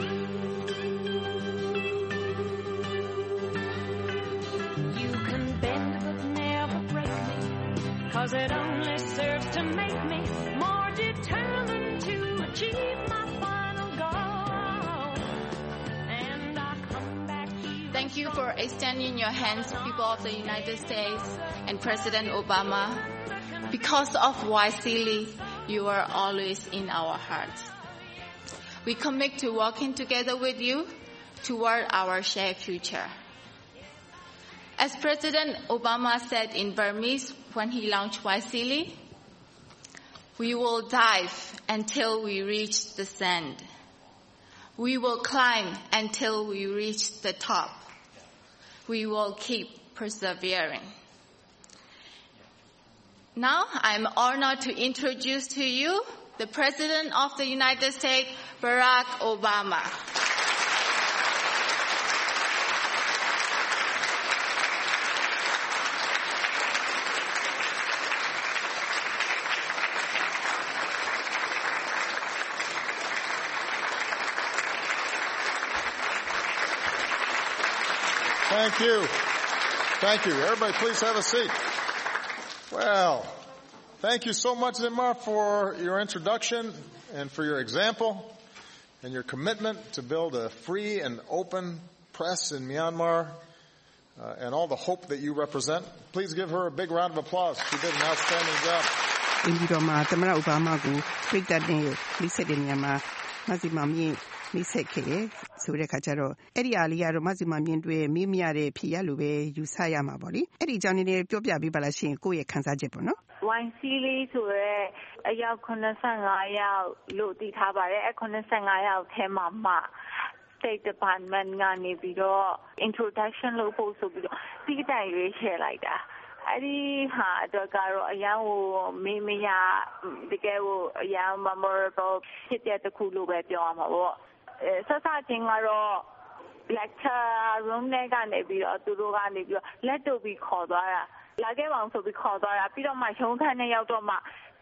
Thank you for extending your hands, people of the United States and President Obama.Because of Wisely, you are always in our hearts. We commit to working together with you toward our shared future. As President Obama said in Burmese when he launched Wisely, we will dive until we reach the sand. We will climb until we reach the top. We will keep persevering.Now, I'm honored to introduce to you the President of the United States, Barack Obama. Thank you. Thank you. Everybody, please have a seat.Well, thank you so much, Zimar, for your introduction and for your example and your commitment to build a free and open press in Myanmar and all the hope that you represent. Please give her a big round of applause. She did an outstanding job. အိမ်ပြည်တော်မှာသမ္မတအိုဘားမားကိုပြစ်တက်တဲ့မိတ်ဆက်တဲ့နေရာမှာမဆီမာမြင့်မိတ်ဆက်ခဲ့တယ်ဆိုတဲ့ခါကျတော့အဲ့ဒီအားလေးကတော့မဆီမာမြင့်တွေမိမရတဲ့ဖြစ်ရလို့ပဲယူဆရမှာပေါ့လေအဲ့ဒီအကြောင်းလေးပြောပြပေးပါလားရှင်ကိုယ့်ရဲ့ခန်းစားချက်ပေါ့နော် Wisely ဆိုရဲအယောက်85ယောက်လို့တည်ထားပါတယ်အဲ့85ယောက်ထဲမှာမှ State Department ကနေပြီးတော့ introduction လုပ်ဖို့ဆိုပြီးတော့တိကျရွေးချယ်လိုက်တာအဲ့ဒီဟာအတွက်ကတော့အရန်ကိုမေးမရတကယ်ကိုအရန် memorable ဖြစ်တဲ့တစ်ခုလို့ပဲပြောရမှာပေါ့ဆက်စချင်းကတော့ lecture room နဲ့ကနေပြီးတော့သူတို့ကနေပြီးတော့လက်တို့ပြီးခေါ်သွားတာလာခဲ့ပါအောင်ဆိုပြီးခေါ်သွားတာပြီးတော့မှရုံးခန်းနဲ့ရောက်တော့မှ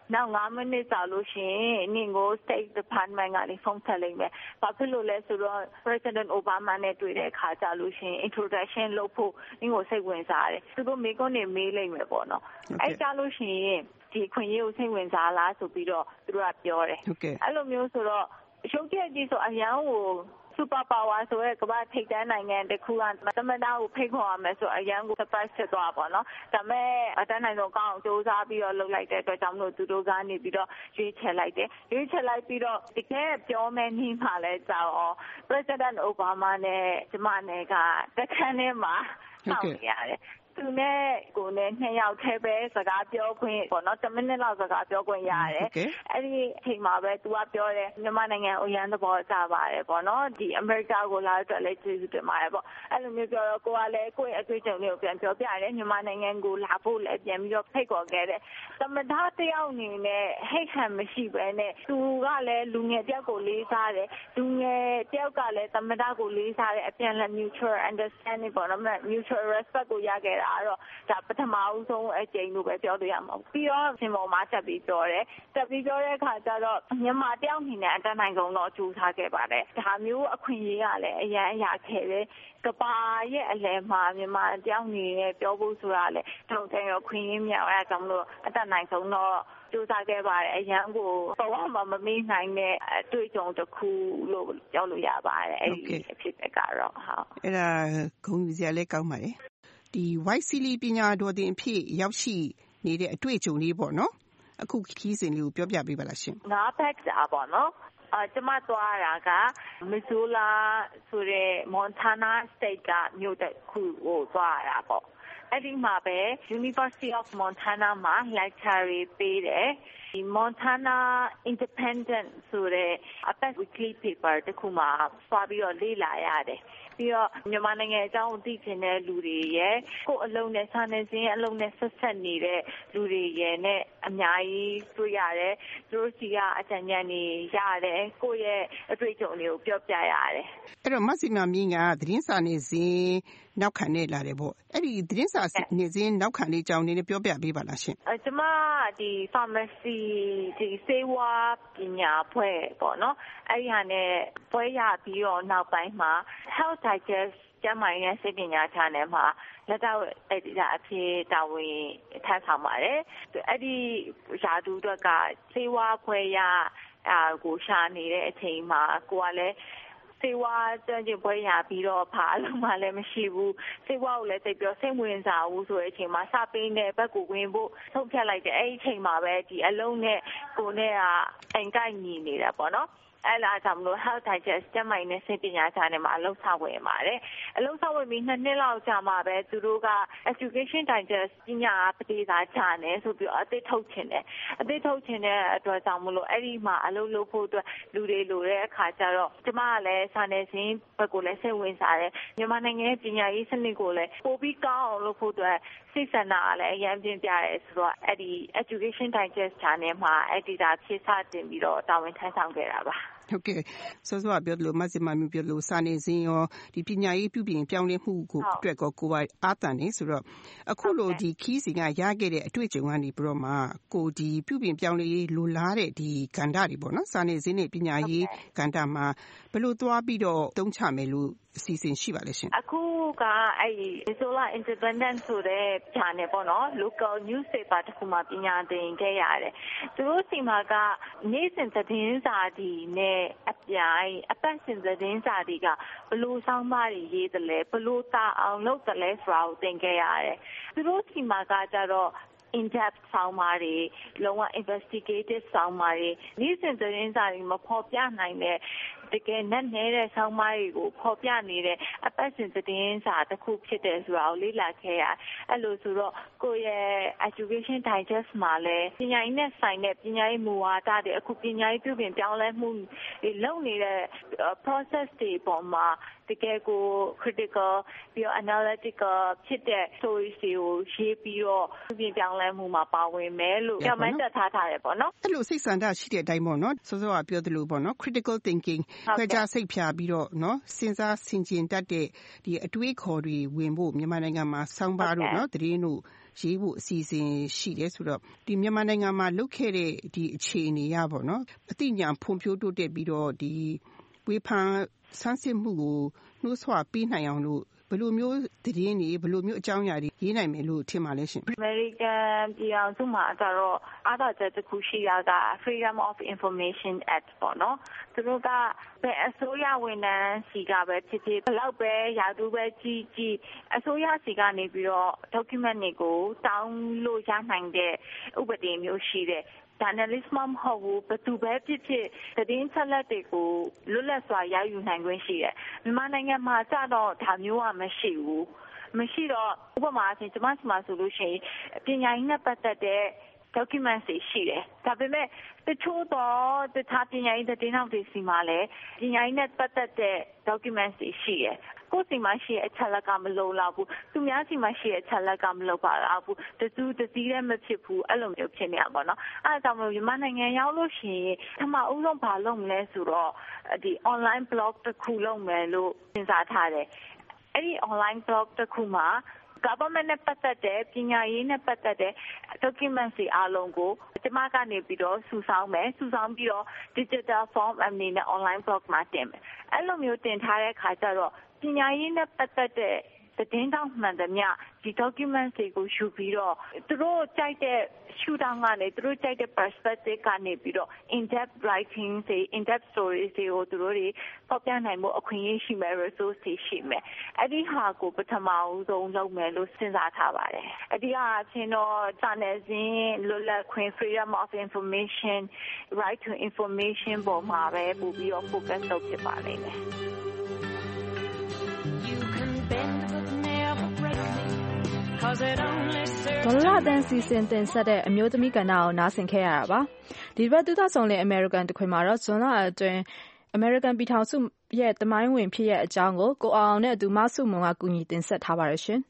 နောက်9မိနစ်ကြာလို့ရှိရင်နင်ကို State Department ကနေဖုန်းဆက်လိုက်မယ်။ဘာဖြစ်လို့လဲဆိုတော့ President Obama နဲ့တွေ့တဲ့အခါကြာလို့ရှိရင် introduction လုပ်ဖို့နင်ကိုစိတ်ဝင်စားတယ်။သူတို့မေးခွန်းတွေမေးလိုက်မယ်ပေါ့နော်။အဲ့ကြာလို့ရှိရင်ဒီခွင့်ရေးကိုစိတ်ဝင်စားလားဆိုပြီးတော့သူတို့ကပြောတယ်။အဲ့လိုမျိုးဆိုတော့ရုပ်ချက်ကြီးဆိုအရန်ကိုsuper power ဆိုရဲကမ္ဘာထိပ်တန်းနိုင်ငံတစ်ခုကသမ္မတကိုဖိတ်ခေါ်ရမယ်ဆိုအရန်ကို surprise ဖြစ်သွားပါတော့။ဒါပေမဲ့အတန်းနိုင်ဆုံးကောင်းအောင်စူးစမ်းပြီးတော့လုပ်လိုက်တဲ့အတွက်ကြောင့်မို့သူတို့ကနေပြီးတော့ရွေးချယ်လိုက်တယ်။ရွေးချယ်လိုက်ပြီးတော့တကယ်ပြောမယ်နည်းမှလည်းကြောက် President Obama နဲ့ကျမနဲ့ကတခန်းထဲမှာစောင့်နေရတယ်။သူနဲ့ကိုနဲ့2ယောက်ထဲပဲစကားပြောခွင့်ပေါ့နော်10မိနစ်လောက်စကားပြောခွင့်ရတယ်အဲ့ဒီအချိန်မှာပဲသူကပြောတယ်မြန်မာနိုင်ငံကိုရန်သဘောကျပါတယ်ပေါ့နော်ဒီအမေရိကကိုလာတော့လည်းကျေးဇူးတင်ပါတယ်ပေါ့အဲ့လိုမျိုးပြောတော့ကိုကလည်းကိုယ့်ရဲ့အတွေ့အကြုံတွေကိုပြန်ပြောပြတယ်မြန်မာနိုင်ငံကိုလာဖို့လည်းပြန်ပြီးတော့ဖိတ်ခေါ်ခဲ့တယ်သမ္မတတယောက်အနေနဲ့ဟိတ်ဟန်မရှိဘဲနဲ့သူကလည်းလူငယ်တယောက်ကိုလေးစားတယ်လူငယ်တယောက်ကလည်းသမ္မတကိုလေးစားတယ်အပြန်အလှန် mutual understanding ပေါ့နော် mutual respect ကိုရခဲ့တာတော့ဒါပထမဦးဆုံးအကြိမ်လို့ပဲပြောလို့ရမှာပြီးတော့ရှင်ပေါ်မှာတက်ပြီးပြောတယ်တက်ပြီးပြောတဲ့အခါကျတော့မြန်မာတယောက်အနေနဲ့အတန်းနိုင်ဆုံးတော့ကြိုးစားခဲ့ပါတယ်ဒါမျိုးအခွင့်အရေးကလည်းအရန်အရာခဲ့တယ်ကဘာရဲ့အလယ်မှာမြန်မာတယောက်အနေနဲ့ပြောဖို့ဆိုတာလေတုံ့ပြန်ရခွင့်ရမြောက်အဲဒါကြောင့်မလို့အတန်းနိုင်ဆုံးတော့ကြိုးစားခဲ့ပါတယ်အရန်ကိုဘဝမှာမမေ့နိုင်တဲ့အတွေ့အကြုံတစ်ခုလို့ပြောလို့ရပါတယ်အဲ့ဒီအဖြစ်ကတော့ဟုတ်အဲ့ဒါဂုဏ်ယူစရာလည်းကောင်းပါတယ်ဒီ Wisely ပညာတော်သင်အဖြစ်ရောက်ရှိနေတဲ့အတွေ့အကြုံလေးပေါ့နော်အခုခီးစဉ်လေးကိုပြောပြပေးပါလားရှင်ငါးဖက်စာပေါ့နော်ကျမသွားတာက Missoula ဆိုတဲ့ Montana State ကမြို့တစ်ခုကိုသွားတာပေါ့အဲ့ဒီမှာပဲ University of Montana မှာ lecture ပေးတယ်ဒီ Montana Independent ဆိုတဲ့အပတ် weekly paper တစ်ခုမှာသွားပြီးတော့လေ့လာရတယ်ပြီးတော့မြန်မာနိုင်ငံအကြောင်းသိချင်တဲ့လူတွေရဲ့ကိုယ်အလုံးနဲ့စာနယ်ဇင်းအလုံးနဲ့ဆက်ဆက်နေတဲ့လူတွေရဲ့နဲ့အများကြီးတွေ့ရတယ်သူတို့စီကအကြံဉာဏ်တွေရတယ်ကိုယ့်ရဲ့အတွေ့အကြုံတွေကိုပြောပြရတယ်အဲ့တော့မဆီမာမြင့်ကသတင်းစာနယ်ဇင်းနောက်ခံနေလာတယ်ပေါ့အဲ့ဒီသတင်းစာနယ်ဇင်းနောက်ခံလေးကြောင်းနေနဲ့ပြောပြပေးပါလားရှင်ကျမဒီ pharmacy ဒီဆေးဝါးပညာဖွဲ့ပေါ့နော်အဲ့ဒီဟာနဲ့ပွဲရပြီးတော့နောက်ပိုင်းမှာ Health Digest ကျန်းမာရေးနဲ့စိတ်ပညာ channel မှာလက်တော့အဲ့ဒီအဖြစ်တာဝန်ထမ်းဆောင်ပါတယ်အဲ့ဒီရာထူးအတွက်ကဆေးဝါးဖွဲ့ရကိုရှာနေတဲ့အချိန်မှာကိုကလည်းစေဝါတန်းကျင်ပွဲရပြီးတော့ဘာအလုံးမှလည်းမရှိဘူးစေဝါကိုလည်းသိပြောစိတ်ဝင်စားဘူးဆိုတဲ့အချိန်မှာစပင်းတဲ့ဘက်ကိုဝင်ဖို့ဆုံးဖြတ်လိုက်တယ်အဲ့ဒီအချိန်မှာပဲဒီအလုံးနဲ့ကိုနဲ့အိမ်ကိုက်ညီနေတာပေါ့နော်အဲ့လာကြောင့်မလို့ Health Digest ကျန်းမာရေးနဲ့စိတ်ပညာ channel မှာအလုပ်ဆောင်ဝင်ပါတယ်အလုပ်ဆောင်ဝင်ပြီး2နှစ်လောက်ကြာမှပဲသူတို့က Education Digest ပညာပဒေသာ channel ဆိုပြီးအသစ်ထုတ်ချင်တယ်အသစ်ထုတ်ချင်တဲ့အတွက်ကြောင့်မလို့အဲ့ဒီမှာအလုပ်လုပ်ဖို့အတွက်လူတွေလိုတဲ့အခါကျတော့ကျမကလည်းစာနယ်ဇင်းဘက်ကိုလည်းစိတ်ဝင်စားတယ်မြန်မာနိုင်ငံရဲ့ပညာရေးစနစ်ကိုလည်းပိုပြီးကောင်းအောင်လုပ်ဖို့အတွက်စိတ်ဆန္ဒကလည်းအရင်ပြင်ပြရဲဆိုတော့အဲ့ဒီ Education Digest channel မှာ editor ဖြစ်စတင်ပြီးတော့တာဝန်ထမ်းဆောင်ခဲ့တာပါဟုတ်ကဲ့စောစောပြောလို့မဆီမာမျိုးပြောလို့စာနေစင်းရောဒီပညာရေးပြုပြင်ပြောင်းလဲမှုကိုအတွက်ကိုအားတန်နေဆိုတော့အခုလိုဒီခီးစီကရခဲ့တဲ့အတွေ့အကြုံကနေပြီးတော့မှကိုဒီပြုပြင်ပြောင်းလဲလိုလားတဲ့ဒီကဏ္ဍတွေပေါ့နော်စာနေစင်းနဲ့ပညာရေးကဏ္ဍမှာဘယ်လိုသွားပြီးတော့တုံးချမယ်လို့အစီအစဉ်ရှိပါလဲရှင်အခုကအဲ့ဒီ Missoula Independent ဆိုတဲ့ channel ပေါ့နော် local newspaper တခုမှပညာသင်ခဲ့ရတယ်သူတို့စီမှာကနေ့စဉ်သတင်းစာတွေနဲ့အပြိုင်အပတ်စဉ်သတင်းစာတွေကဘလို့ဆောင်းပါးတွေရေးတယ်လဲဘလို့တာအောင်လုပ်တယ်လဲဆိုတာကိုသင်ခဲ့ရတယ်သူတို့စီမှာကကြတော့ in-depth ဆောင်းပါးတွေလုံးဝ investigative ဆောင်းပါးတွေနေ့စဉ်သတင်းစာတွေမဖော်ပြနိုင်တဲ့တကယ်နဲ့နေတဲ့ဆောင်းပါးတွေကိုဖော်ပြနေတဲ့အပတ်စဉ်သတင်းစာတစ်ခုဖြစ်တယ်ဆိုတာကိုလေ့လာခဲ့ရအဲ့လိုဆိုတော့ကိုယ့်ရဲ့ Education Digest မှာလည်းပညာရေးနဲ့ဆိုင်တဲ့ပညာရေးမူဝါဒတွေအခုပညာရေးပြုပြင်ပြောင်းလဲမှုတွေလုပ်နေတဲ့ process တွေပေါ်မှာတကယ်ကို critical ပြီးတော့ analytical ဖြစ်တဲ့ stories တွေကိုရေးပြီးတော့ပြုပြင်ပြောင်းလဲမှုမှာပါဝင်မယ်လို့မှတ်ချက်ထားတယ်ပေါ့နော်အဲ့လိုစိတ်ဆန္ဒရှိတဲ့အတိုင်းပေါ့နော်စောစောကပြောသလိုပေါ့နော် critical thinking ခွဲခြားစိတ်ဖြာပြီးတော့စဉ်းစားဆင်ခြင်တတ်တဲ့အတွေးခေါ်တွေဝင်ဖို့မြန်မာနိုင်ငံမှာဆောင်းပါးတို့သတင်းတို့ရေးဖို့အစီအစဉ်ရှိတယ်ဆိုတော့ဒီမြန်မာနိုင်ငံမှာလုပ်ခဲ့တဲ့ဒီအခြေအနေရပေါ့အသိဉာဏ်ဖွံ့ဖြိုးတိုးတက်ပြီးတော့ဒီဝေဖန်ဆန်းစစ်မှုကိုနှိုးဆွပေးနိုင်အောင်လို့ဘယ်လိုမျိုးသတင်းတွေဘယ်လိုမျိုးအကြောင်းအရာတွေရေးနိုင်မယ်လို့ထင်ပါလဲရှင် American ပြည်အောင်စုမှာကတော့အားသာချက်တစ်ခုရှိတာက Freedom of Information Act ပေါ့သူတို့ကဘယ်အစိုးရဝန်ထမ်းစီကပဲဖြစ်ဖြစ်ဘယ်လောက်ပဲရာထူးပဲကြီးအစိုးရစီကနေပြီးတော့ document တွေကိုတောင်းလို့ရနိုင်တဲ့ဥပဒေမျိုးရှိတယ်journalist မဟုတ်ဘူးဘယ်သူပဲဖြစ်ဖြစ်သတင်းချက်လက်တွေကိုလွတ်လပ်စွာရယူနိုင်ခွင့်ရှိတယ်မြန်မာနိုင်ငံမှာကြတော့ဒါမျိုးကမရှိဘူးမရှိတော့ဥပမာအဖြစ်ကျွန်မဆိုလို့ရှိရင်ပညာရေးနဲ့ပတ်သက်တဲ့ documents တွေရှိတယ်ဒါပေမဲ့တချို့တော့တခြားပညာရေးသတင်းနောက်တွေစီမှာလည်းပညာရေးနဲ့ပတ်သက်တဲ့ documents တွေရှိတယ်ကိုယ်စီမှာရှိတဲ့အချက်လက်ကမလုံလောက်ဘူးသူများစီမှာရှိတဲ့အချက်လက်ကမလုံပါဘူးတစုတစည်းလည်းမဖြစ်ဘူးအဲ့လိုမျိုးဖြစ်နေရပါတော့အဲ့ဒါကြောင့်မလို့မြန်မာနိုင်ငံရောက်လို့ရှိရင်အမှအဦးဆုံးဘာလုပ်မလဲဆိုတော့ဒီ online blog တစ်ခုလုပ်မယ်လို့စဉ်းစားထားတယ်အဲ့ဒီ online blog တစ်ခုမှာgovernment နဲ့ပတ်သက်တဲ့ပညာရေးနဲ့ပတ်သက်တဲ့ documents တွေအားလုံးကိုကျွန်မကနေပြီးတော့စုဆောင်းပြီးတော့ digital form အနေနဲ့ online blog မှာတင်မယ်အဲ့လိုမျိုးတင်ထားတဲ့အခါကျတော့ပညာရေးနဲ့ပတ်သက်တဲ့သတင်းတောက်မှန်သမျှဒီ documents တွေကိုယူပြီးတော့သူတို့ကြိုက်တဲ့ shoot down ကနေသူတို့ကြိုက်တဲ့ perspective ကနေပြီးတော့ in depth writing တွေ in depth stories တွေကိုသူတို့တွေဖော်ပြနိုင်မှုအခွင့်အရေးရှိမယ် resource တွေရှိမယ်အဲ့ဒီဟာကိုပထမဦးဆုံးလုပ်မယ်လို့စဉ်းစားထားပါတယ်အဓိကအချင်းတော့စာနယ်ဇင်းလွတ်လပ်ခွင့် freedom of information right to information ပေါ်မှာပဲပို့ပြီးတော့ focus လုပ်ဖြစ်ပါလိမ့်မယ်ဒေါ်လာအတန်းစီစဉ်တင်ဆက်တဲ့အမျိုးသမီးကဏ္ဍကိုနားဆင်ခဲ့ရတာပါဒီဘက်2000အမေရိကန်တခွင်မှာတော့ဇွန်လအတွင်းအမေရိကန်ပြည်ထောင်စုရဲ့တမိုင်းဝင်ဖြစ်ရဲ့အကြောင်းကိုကိုအောင်နဲ့အတူမဆုမွန်ကကူညီတင်ဆက်ထားပါရရှင်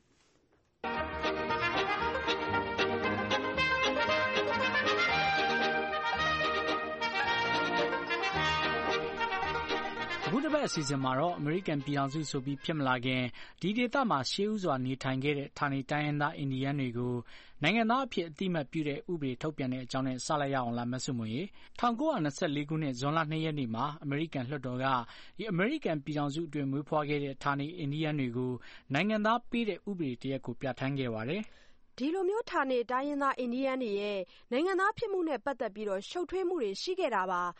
အခုတစ်ပတ်အစီအစဉ်မှာတော့အမေရိကန်ပြည်ထောင်စုဆိုပြီးဖြစ်မလာခင်ဒီဒေသမှာရှေးဥစွာနေထိုင်ခဲ့တဲ့ဌာနေတိုင်းရင်းသားအိန္ဒိယတွေကိုနိုင်ငံသားအဖြစ်အသိအမှတ်ပြုတဲ့ဥပဒေထုတ်ပြန်တဲ့အကြောင်းနဲ့စလိုက်ရအောင်လားမဆုမွန်ရေ1924ခုနှစ်ဇွန်လ2ရက်နေ့မှာအမေရိကန်လွှတ်တော်ကအမေရိကန်ပြည်ထောင်စုအတွင်းမွေးဖွားခဲ့တဲ့ဌာနေအိန္ဒိယတွေကိုနိုင်ငံသားပေးတဲ့ဥပဒေတရက်ကိုပြဋ္ဌာန်းခဲ့ပါတယ်ဒီလိုမျိုးဌာနေတိုင်းရင်းသားအိန္ဒိယတွေရဲ့နိုင်ငံသားဖြစ်မှုနဲ့ပတ်သက်ပြီးတော့ရှုပ်ထွေးမှုတွေရှိခဲ့တာပါ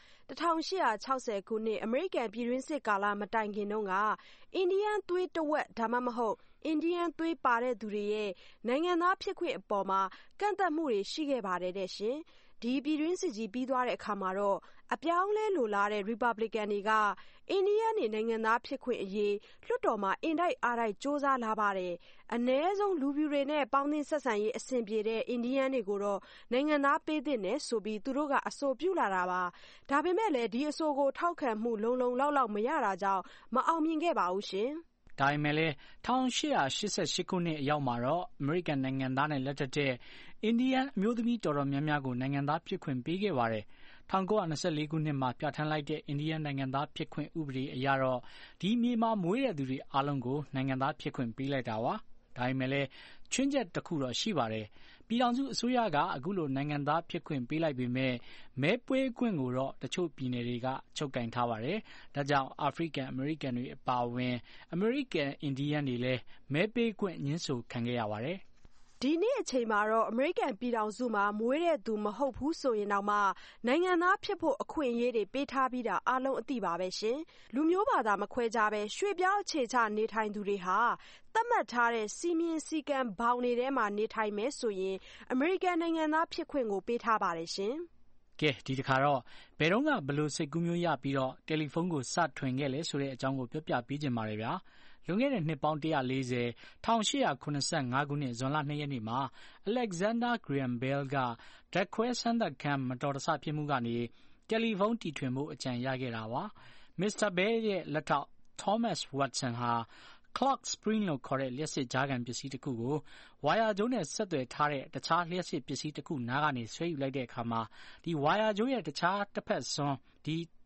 1860ခုနှစ်အမေရိကန်ပြည်တွင်းစစ်ကာလမတိုင်ခင်တုန်းကအိန္ဒိယသွေးတဝက်ဒါမှမဟုတ်အိန္ဒိယသွေးပါတဲ့သူတွေရဲ့နိုင်ငံသားဖြစ်ခွင့်အပေါ်မှာကန့်သတ်မှုတွေရှိခဲ့ပါတယ်တဲ့ရှင်ဒီပြည်တွင်းစစ်ကြီးပြီးသွားတဲ့အခါမှာတော့အပြောင်းလဲလိုလားတဲ့ Republican တွေကအိန္ဒိယနေနိုင်ငံသားဖြစ်ခွင့်အရေးလွှတ်တော်မှာအင်တိုက်အားတိုက်စ조사လာပါတယ်အ ਨੇ ဆုံးလူပြူတွေနဲ့ပေါင်းသင်းဆက်ဆံရေးအဆင်ပြေတဲ့အိန္ဒိယတွေကိုတော့နိုင်ငံသားပေးသင့်တယ်ဆိုပြီးသူတို့ကအဆိုပြုလာတာပါဒါပေမဲ့လည်းဒီအဆိုကိုထောက်ခံမှုလုံလောက်မရတာကြောင့်မအောင်မြင်ခဲ့ပါဘူးရှင်ဒါပေမဲ့လည်း1888ခုနှစ်အရောက်မှာတော့အမေရိကန်နိုင်ငံသားနဲ့လက်ထပ်တဲ့အိန္ဒိယအမျိုးသမီးတော်တော်များများကိုနိုင်ငံသားဖြစ်ခွင့်ပေးခဲ့ပါတယ်1924ခုနှစ်မှာပြဋ္ဌာန်းလိုက်တဲ့အိန္ဒိယနိုင်ငံသားဖြစ်ခွင့်ဥပဒေအရတော့ဒီမြေမှာမွေးတဲ့သူတွေအားလုံးကိုနိုင်ငံသားဖြစ်ခွင့်ပေးလိုက်တာပါဒါပေမဲ့လည်းချွင်းချက်တစ်ခုတော့ရှိပါတယ်ပြည်ထောင်စုအစိုးရကအခုလိုနိုင်ငံသားဖြစ်ခွင့်ပေးလိုက်ပေမဲ့မဲပွေးခွင့်ကိုတော့တချို့ပြည်နယ်တွေကချုပ်ကင်ထားပါတယ်ဒါကြောင့်အာဖရိကန်အမေရိကန်တွေအပါအဝင်အမေရိကန်အိန္ဒိယတွေလည်းမဲပေးခွင့်ညှင်းဆိုခံခဲ့ရပါတယ်ဒီနေ့အချိန်မှာတော့အမေရိကန်ပြည်ထောင်စုမှာမွေးတဲ့သူမဟုတ်ဘူးဆိုရင်တော့မှနိုင်ငံသားဖြစ်ဖို့အခွင့်အရေးတွေပေးထားပြီးတာအားလုံးအသိပါပဲရှင်လူမျိုးဘာသာမခွဲခြားပဲရွှေ့ပြောင်းအခြေချနေထိုင်သူတွေဟာသတ်မှတ်ထားတဲ့စီမင်းစည်းကမ်းဘောင်တွေထဲမှာနေထိုင်မယ်ဆိုရင်အမေရိကန်နိုင်ငံသားဖြစ်ခွင့်ကိုပေးထားပါတယ်ရှင်ကဲဒီတခါတော့ဘယ်တော့ကဘလို့စိတ်ကူးမျိုးရပြီးတော့တယ်လီဖုန်းကိုစထွင်ခဲ့လဲဆိုတဲ့အကြောင်းကိုပြောပြပေးခြင်းပါတယ်ဗျာလွန်ခဲ့တဲ့နှစ်ပေါင်း140 1885ခုနှစ်ဇွန်လ2ရက်နေ့မှာ Alexander Graham Bell ကဓာတ်ခွဲစမ်းသပ်ခန်းမတော်တဆဖြစ်မှုကနေတယ်လီဖုန်းတီထွင်ဖို့အကြံရခဲ့တာပါ။ Mr. Bell ရဲ့လက်ထောက် Thomas Watson ဟာ clock spring လို့ခေါ်တဲ့လျှပ်စစ်ကြားခံပစ္စည်းတစ်ခုကိုဝါယာကြိုးနဲ့ဆက်သွယ်ထားတဲ့တခြားလျှပ်စစ်ပစ္စည်းတစ်ခုနားကနေဆွဲယူလိုက်တဲ့အခါမှာဒီဝါယာကြိုးရဲ့တခြားတစ်ဖက်စွန်းဒီ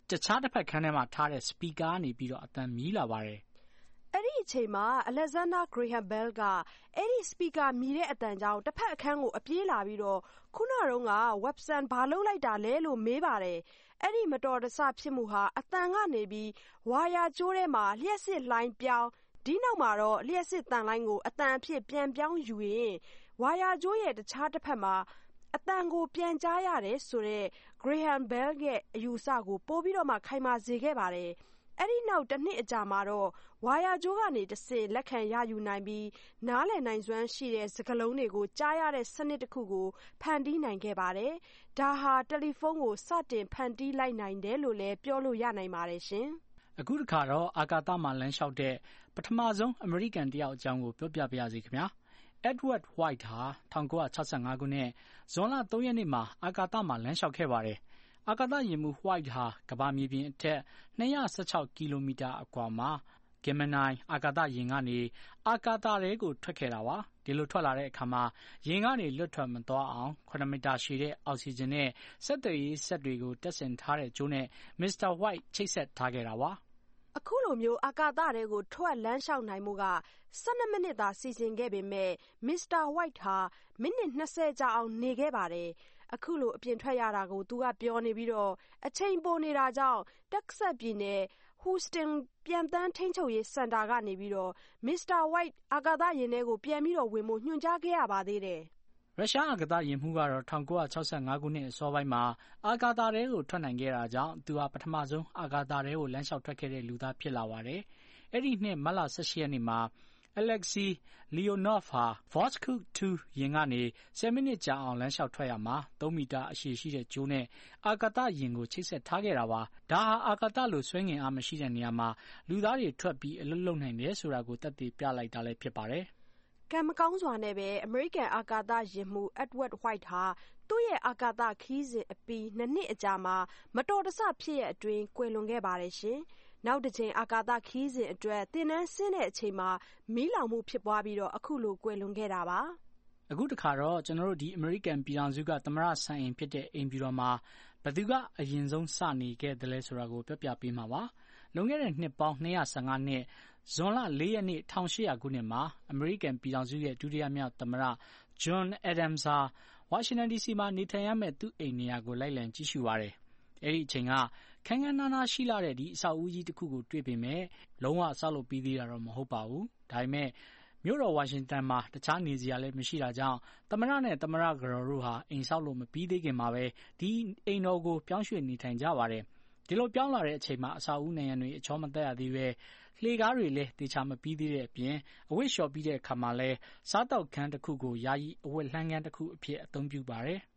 တခြားတစ်ဖက်ခန်းထဲမှာထားတဲ့ speaker ကနေပြီးတော့အသံမြည်လာပါတယ်။အဲ့ဒီအချိန်မှာ Alexander Graham Bell ကအဲ့ဒီ speaker မြည်တဲ့အသံကြောင့်တစ်ဖက်အခန်းကိုအပြေးလာပြီးတော့ခုနတုန်းက Webson ဘာလုပ်လိုက်တာလဲလို့မေးပါတယ်။အဲ့ဒီမတော်တဆဖြစ်မှုဟာအသံကနေပြီးဝါယာကြိုးထဲမှာလျှက်စစ်လှိုင်းပြောင်းဒီနောက်မှာတော့လျှက်စစ်သံလိုင်းကိုအသံအဖြစ်ပြန်ပြောင်းယူရင်ဝါယာကြိုးရဲ့တခြားတစ်ဖက်မှာအသံကိုပြန်ကြားရတယ်ဆိုတဲ့ Graham Bell ရဲ့အယူအဆကိုပိုပြီးတော့မှခိုင်မာစေခဲ့ပါတယ်။အဲ့ဒီနောက်တစ်နှစ်အကြာမှာတော့ဝါယာကြိုးကနေတစ်ဆင့်လက်ခံရယူနိုင်ပြီးနားလည်နိုင်စွမ်းရှိတဲ့စကားလုံးတွေကိုကြားရတဲ့စနစ်တစ်ခုကိုဖန်တီးနိုင်ခဲ့ပါတယ်။ဒါဟာတယ်လီဖုန်းကိုစတင်ဖန်တီးလိုက်နိုင်တယ်လို့လည်းပြောလို့ရနိုင်ပါတယ်ရှင်။အခုတစ်ခါတော့အာကာသမှာလမ်းလျှောက်တဲ့ပထမဆုံးအမေရိကန်တယောက်အကြောင်းကိုပြောပြပါရစေခင်ဗျာ။ Edward White ဟာ1965ခုနှစ်ဇွန်လ3ရက်နေ့မှာအာကာသမှာလမ်းလျှောက်ခဲ့ပါတယ်။အာကာသယာဉ်မှူး White ဟာကမ္ဘာမြေပြင်အထက်216ကီလိုမီတာအကွာမှာ Gemini အာကာသယာဉ်ကနေအာကာသထဲကိုထွက်ခဲ့တာပါ။ဒီလိုထွက်လာတဲ့အခါမှာယာဉ်ကနေလွတ်ထွက်မသွားအောင်9မီတာရှည်တဲ့အောက်ဆီဂျင်နဲ့ဆက်သွယ်ရေးစက်တွေကိုတပ်ဆင်ထားတဲ့ကြိုးနဲ့ Mr. White ချိတ်ဆက်ထားခဲ့တာပါ။အခုလိုမျိုးအာကာသထဲကိုထွက်လမ်းလျှောက်နိုင်မှုက12မိနစ်သာစီစဉ်ခဲ့ပေမဲ့ Mr. White ဟာမိနစ်20ကြာအောင်နေခဲ့ပါတယ်။အခုလိုအပြင်ထွက်ရတာကိုသူကပြောနေပြီးတော့အချိန်ပိုနေတာကြောင့်တက်ဆက်ပြည်နယ် Houston ပြန်တန်းထိန်းချုပ်ရေးစင်တာကနေပြီးတော့ Mr. White အာကာသယာဉ်ထဲကိုပြန်ပြီးတော့ဝင်ဖို့ညွှန်ကြားခဲ့ရပါသေးတယ်။ရုရှားအာကာသယာဉ်မှူးကတော့1965ခုနှစ်အစောပိုင်းမှာအာကာသထဲကိုထွက်နိုင်ခဲ့တာကြောင့်သူဟာပထမဆုံးအာကာသထဲကိုလမ်းလျှောက်ထွက်ခဲ့တဲ့လူသားဖြစ်လာပါတယ်။အဲ့ဒီနှစ်မတ်လ18ရက်နေ့မှာ Alexei Leonov ဟာ Voskhod 2 ယာဉ်ကနေ10မိနစ်ကြာအောင်လမ်းလျှောက်ထွက်ရမှာ3မီတာအရှည်ရှိတဲ့ကြိုးနဲ့အာကာသယာဉ်ကိုချိတ်ဆက်ထားခဲ့တာပါ။ဒါဟာအာကာသလိုဆွဲငင်အားမရှိတဲ့နေရာမှာလူသားတွေထွက်ပြီးအလုပ်လုပ်နိုင်တယ်ဆိုတာကိုသက်သေပြလိုက်တာလည်းဖြစ်ပါတယ်။ကံမကောင်းစွာနဲ့ပဲအမေရိကန်အာကာသယာဉ်မှူး Edward White ဟာသူ့ရဲ့အာကာသခရီးစဉ်အပြီး2နှစ်အကြာမှာမတော်တဆဖြစ်ရအတွင်းကွယ်လွန်ခဲ့ပါတယ်ရှင်။နောက်တစ်ချိန်အာကာသခရီးစဉ်အတွက်သင်တန်းဆင်းတဲ့အချိန်မှာမီးလောင်မှုဖြစ်ပွားပြီးတော့အခုလိုကွယ်လွန်ခဲ့တာပါ။အခုတခါတော့ကျွန်တော်တို့ဒီအမေရိကန်ပြည်ထောင်စုကသမ္မတဆန်အိမ်ဖြစ်တဲ့အိမ်ဖြူတော်မှာဘယ်သူကအရင်ဆုံးစနေခဲ့တယ်လဲဆိုတာကိုပြောပြပေးမှာပါ။လွန်ခဲ့တဲ့နှစ်ပေါင်း215နှစ်ဇွန်လ4ရက်နေ့1800ခုနှစ်မှာအမေရိကန်ပြည်ထောင်စုရဲ့ဒုတိယမြောက်သမ္မတ John Adams ဟာဝါရှင်တန် DC မှာနေထိုင်ရမယ့်သူ့အိမ်နေရာကိုလိုက်လံကြည့်ရှုပါတယ်။အဲ့ဒီအချိန်ကခန်းခန်းနားနားရှိလာတဲ့ဒီအဆောက်အဦကြီးတစ်ခုကိုတွေ့ပေမဲ့လုံးဝဆောက်လုပ်ပြီးသေးတာတော့မဟုတ်ပါဘူး။ဒါပေမဲ့မြို့တော်ဝါရှင်တန်မှာတခြားနေစရာလည်းမရှိတာကြောင့်သမ္မတနဲ့သမ္မတကတော်တို့ဟာအိမ်ဆောက်လို့မပြီးသေးခင်မှာပဲဒီအိမ်တော်ကိုပြောင်းရွှေ့နေထိုင်ကြပါတယ်။ဒီလိုပြောင်းလာတဲ့အချိန်မှာအဆောက်အဦနံရံတွေအချောမတက်ရသေးပဲလှေကားတွေလည်းတေချာမပြီးသေးတဲ့အပြင်အဝတ်လျှော်ပြီးတဲ့အခါမှာလည်းစားတောက်ခန်းတစ်ခုကိုယာယီအဝတ်လှမ်းခန်းတစ်ခုအဖြစ်အသုံးပြုပါတယ်။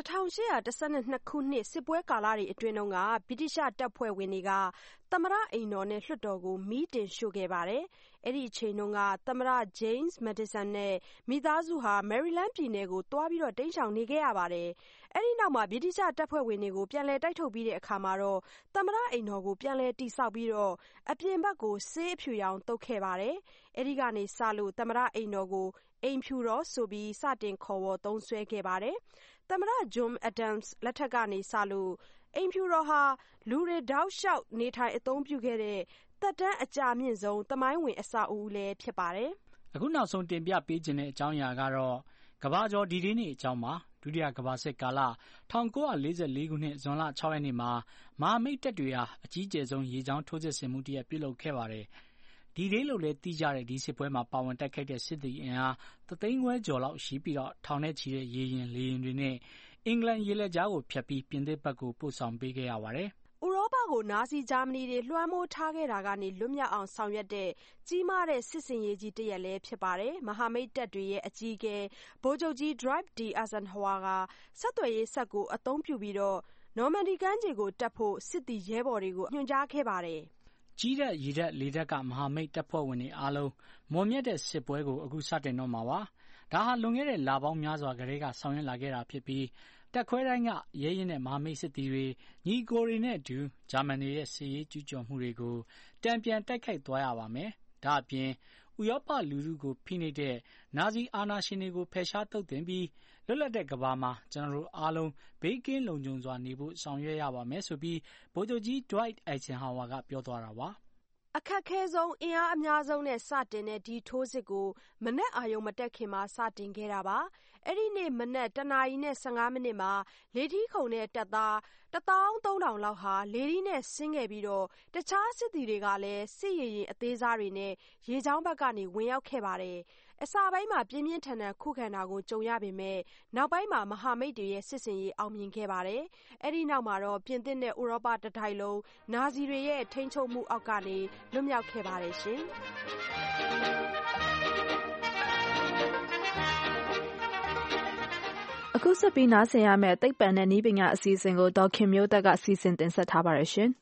1812ခုနှစ်စစ်ပွဲကာလတွေအတွင်းကဗြိတိရှတပ်ဖွဲ့ဝင်တွေကသမ္မတအိမ်တော်နဲ့လွှတ်တော်ကိုမီးတင်ရှို့ခဲ့ပါတယ်။အဲ့ဒီအချိန်တုန်းကသမ္မတ James Madison နဲ့မိသားစုဟာ Maryland ပြည်နယ်ကိုသွားပြီးတော့တိမ်းရှောင်နေခဲ့ရပါတယ်။အဲ့ဒီနောက်မှာဗြိတိရှတပ်ဖွဲ့ဝင်တွေကိုပြန်လည်တိုက်ထုတ်ပြီးတဲ့အခါမှာတော့သမ္မတအိမ်တော်ကိုပြန်လည်တည်ဆောက်ပြီးတော့အပြင်ဘက်ကိုဆေးအဖြူရောင်တုပ်ခဲ့ပါတယ်။အဲ့ဒီကနေစလို့သမ္မတအိမ်တော်ကိုအိမ်ဖြူတော်ဆိုပြီးစတင်ခေါ်ဝေါ်သုံးစွဲခဲ့ပါတယ်။သမ္မတ John Adams လက်ထက်ကနေစလို့အိမ်ဖြူတော်ဟာလူတွေတောက်လျှောက်နေထိုင်အသုံးပြုခဲ့တဲ့သက်တမ်းအကြာမြင့်ဆုံးသမိုင်းဝင်အဆောက်အဦလည်းဖြစ်ပါတယ်။အခုနောက်ဆုံးတင်ပြပေးခြင်းတဲ့အကြောင်းအရာကတော့ကမ္ဘာကျော်ဒီဒီနေ့အကြောင်းပါဒုတိယကမ္ဘာစစ်ကာလ1944ခုနှစ်ဇွန်လ6ရက်နေ့မှာမဟာမိတ်တပ်တွေဟာအကြီးကျယ်ဆုံးရေကြောင်းထိုးစစ်ဆင်မှုတစ်ရပ်ပြုလုပ်ခဲ့ပါတယ်။ဒီဒေးလို့လည်းသိကြတဲ့ဒီစစ်ပွဲမှာပါဝင်တိုက်ခိုက်တဲ့စစ်သည်အင်အား3သိန်းခွဲကျော်လောက်ရှိပြီးတော့ထောင်နဲ့ချီတဲ့ရေရင်လေရင်တွေနဲ့အင်္ဂလန်ရေလက်ကြားကိုဖျက်ပြီးပြင်သစ်ဘက်ကိုပို့ဆောင်ပေးခဲ့ရပါတယ်။ဥရောပကိုနာဇီဂျာမနီတွေလွှမ်းမိုးထားခဲ့တာကနေလွတ်မြောက်အောင်ဆောင်ရွက်တဲ့ကြီးမားတဲ့စစ်စင်ရေးကြီးတစ်ရပ်လည်းဖြစ်ပါတယ်။မဟာမိတ်တပ်တွေရဲ့အကြီးအကဲဗိုလ်ချုပ်ကြီး Dwight D. Eisenhower ကဆက်သွယ်ရေးစက်ကိုအသုံးပြုပြီးတော့နော်မန်ဒီကမ်းခြေကိုတက်ဖို့စစ်သည်ရဲဘော်တွေကိုညွှန်ကြားခဲ့ပါတယ်။ကြီးတဲ့ရေတပ်လေတပ်ကမဟာမိတ်တပ်ဖွဲ့ဝင်တွေအားလုံးမွန်မြတ်တဲ့စစ်ပွဲကိုအခုစတင်တော့မှာပါ။ဒါဟာလွန်ခဲ့တဲ့လပေါင်းများစွာကတည်းကဆောင်ရွက်လာခဲ့တာဖြစ်ပြီးတက်ခွဲတိုင်းကရဲရင်တဲ့မဟာမိတ်စစ်သည်တွေညီကိုတွေနဲ့အတူဂျာမန်တွေရဲ့စစ်ရေးကျူးကျော်မှုတွေကိုတံပြန်တိုက်ခိုက်သွားရပါမယ်။ဒါအပြင်ဥရောပလူထုကိုဖိနှိပ်တဲ့နာဇီအာဏာရှင်တွေကိုဖယ်ရှားသုတ်သင်ပြီးလွတ်လပ်တဲ့ကမ္ဘာမှာကျွန်တော်တို့အားလုံးဘေးကင်းလုံခြုံစွာနေဖို့ဆောင်ရွက်ရပါမယ်ဆိုပြီးဗိုလ်ချုပ်ကြီး Dwight Eisenhower ကပြောသွားတာပါအခက်ခဲဆုံးအင်အားအများဆုံးနဲ့စတင်တဲ့ဒီထိုးစစ်ကိုမနက်အာရုံမတက်ခင်မှာစတင်ခဲ့တာပါအဲ့ဒီနေ့မနက်1:15 မိနစ်မှာလေထီးခုံတဲ့တပ်သား13000လောက်ဟာလေထီးနဲ့ဆင်းခဲ့ပြီးတော့တခြားစစ်သည်တွေကလည်းစစ်ရေရင်အသေးစားတွေနဲ့ရေချောင်းဘက်ကနေဝင်ရောက်ခဲ့ပါတယ်အစပိုင်းမှာပြင်းပြင်းထန်ထန်ခုခံတာကိုကြုံရပေမဲ့နောက်ပိုင်းမှာမဟာမိတ်တွေရဲ့စစ်စင်ရေးအောင်မြင်ခဲ့ပါတယ်အဲ့ဒီနောက်မှာတော့ပြင်သစ်နဲ့ဥရောပတတိုင်းလုံးနာဇီတွေရဲ့ထိန်းချုပ်မှုအောက်ကနေလွတ်မြောက်ခဲ့ပါတယ်ရှင်အခုဆက်ပြီးနားဆင်ရမယ့်သိပ္ပံနဲ့နည်းပညာအစီအစဉ်ကိုဒေါက်ခင်မျိုးသက်ကစီစဉ်တင်ဆက်ထားပါတယ်ရှင်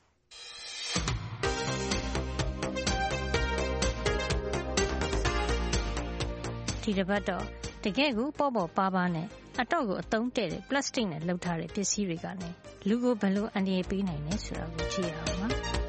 ဒီတစ်ပတ်တော့တကယ်ကိုပေါ့ပေါ့ပါးပါးနဲ့အတော့ကိုအသုံးတဲ့တဲ့ plastic နဲ့လုပ်ထားတဲ့ပစ္စည်းတွေကနေလူကိုဘယ်လိုအန္တရာယ်ပေးနိုင်လဲဆိုတာကိုကြည့်ရအောင်ပါ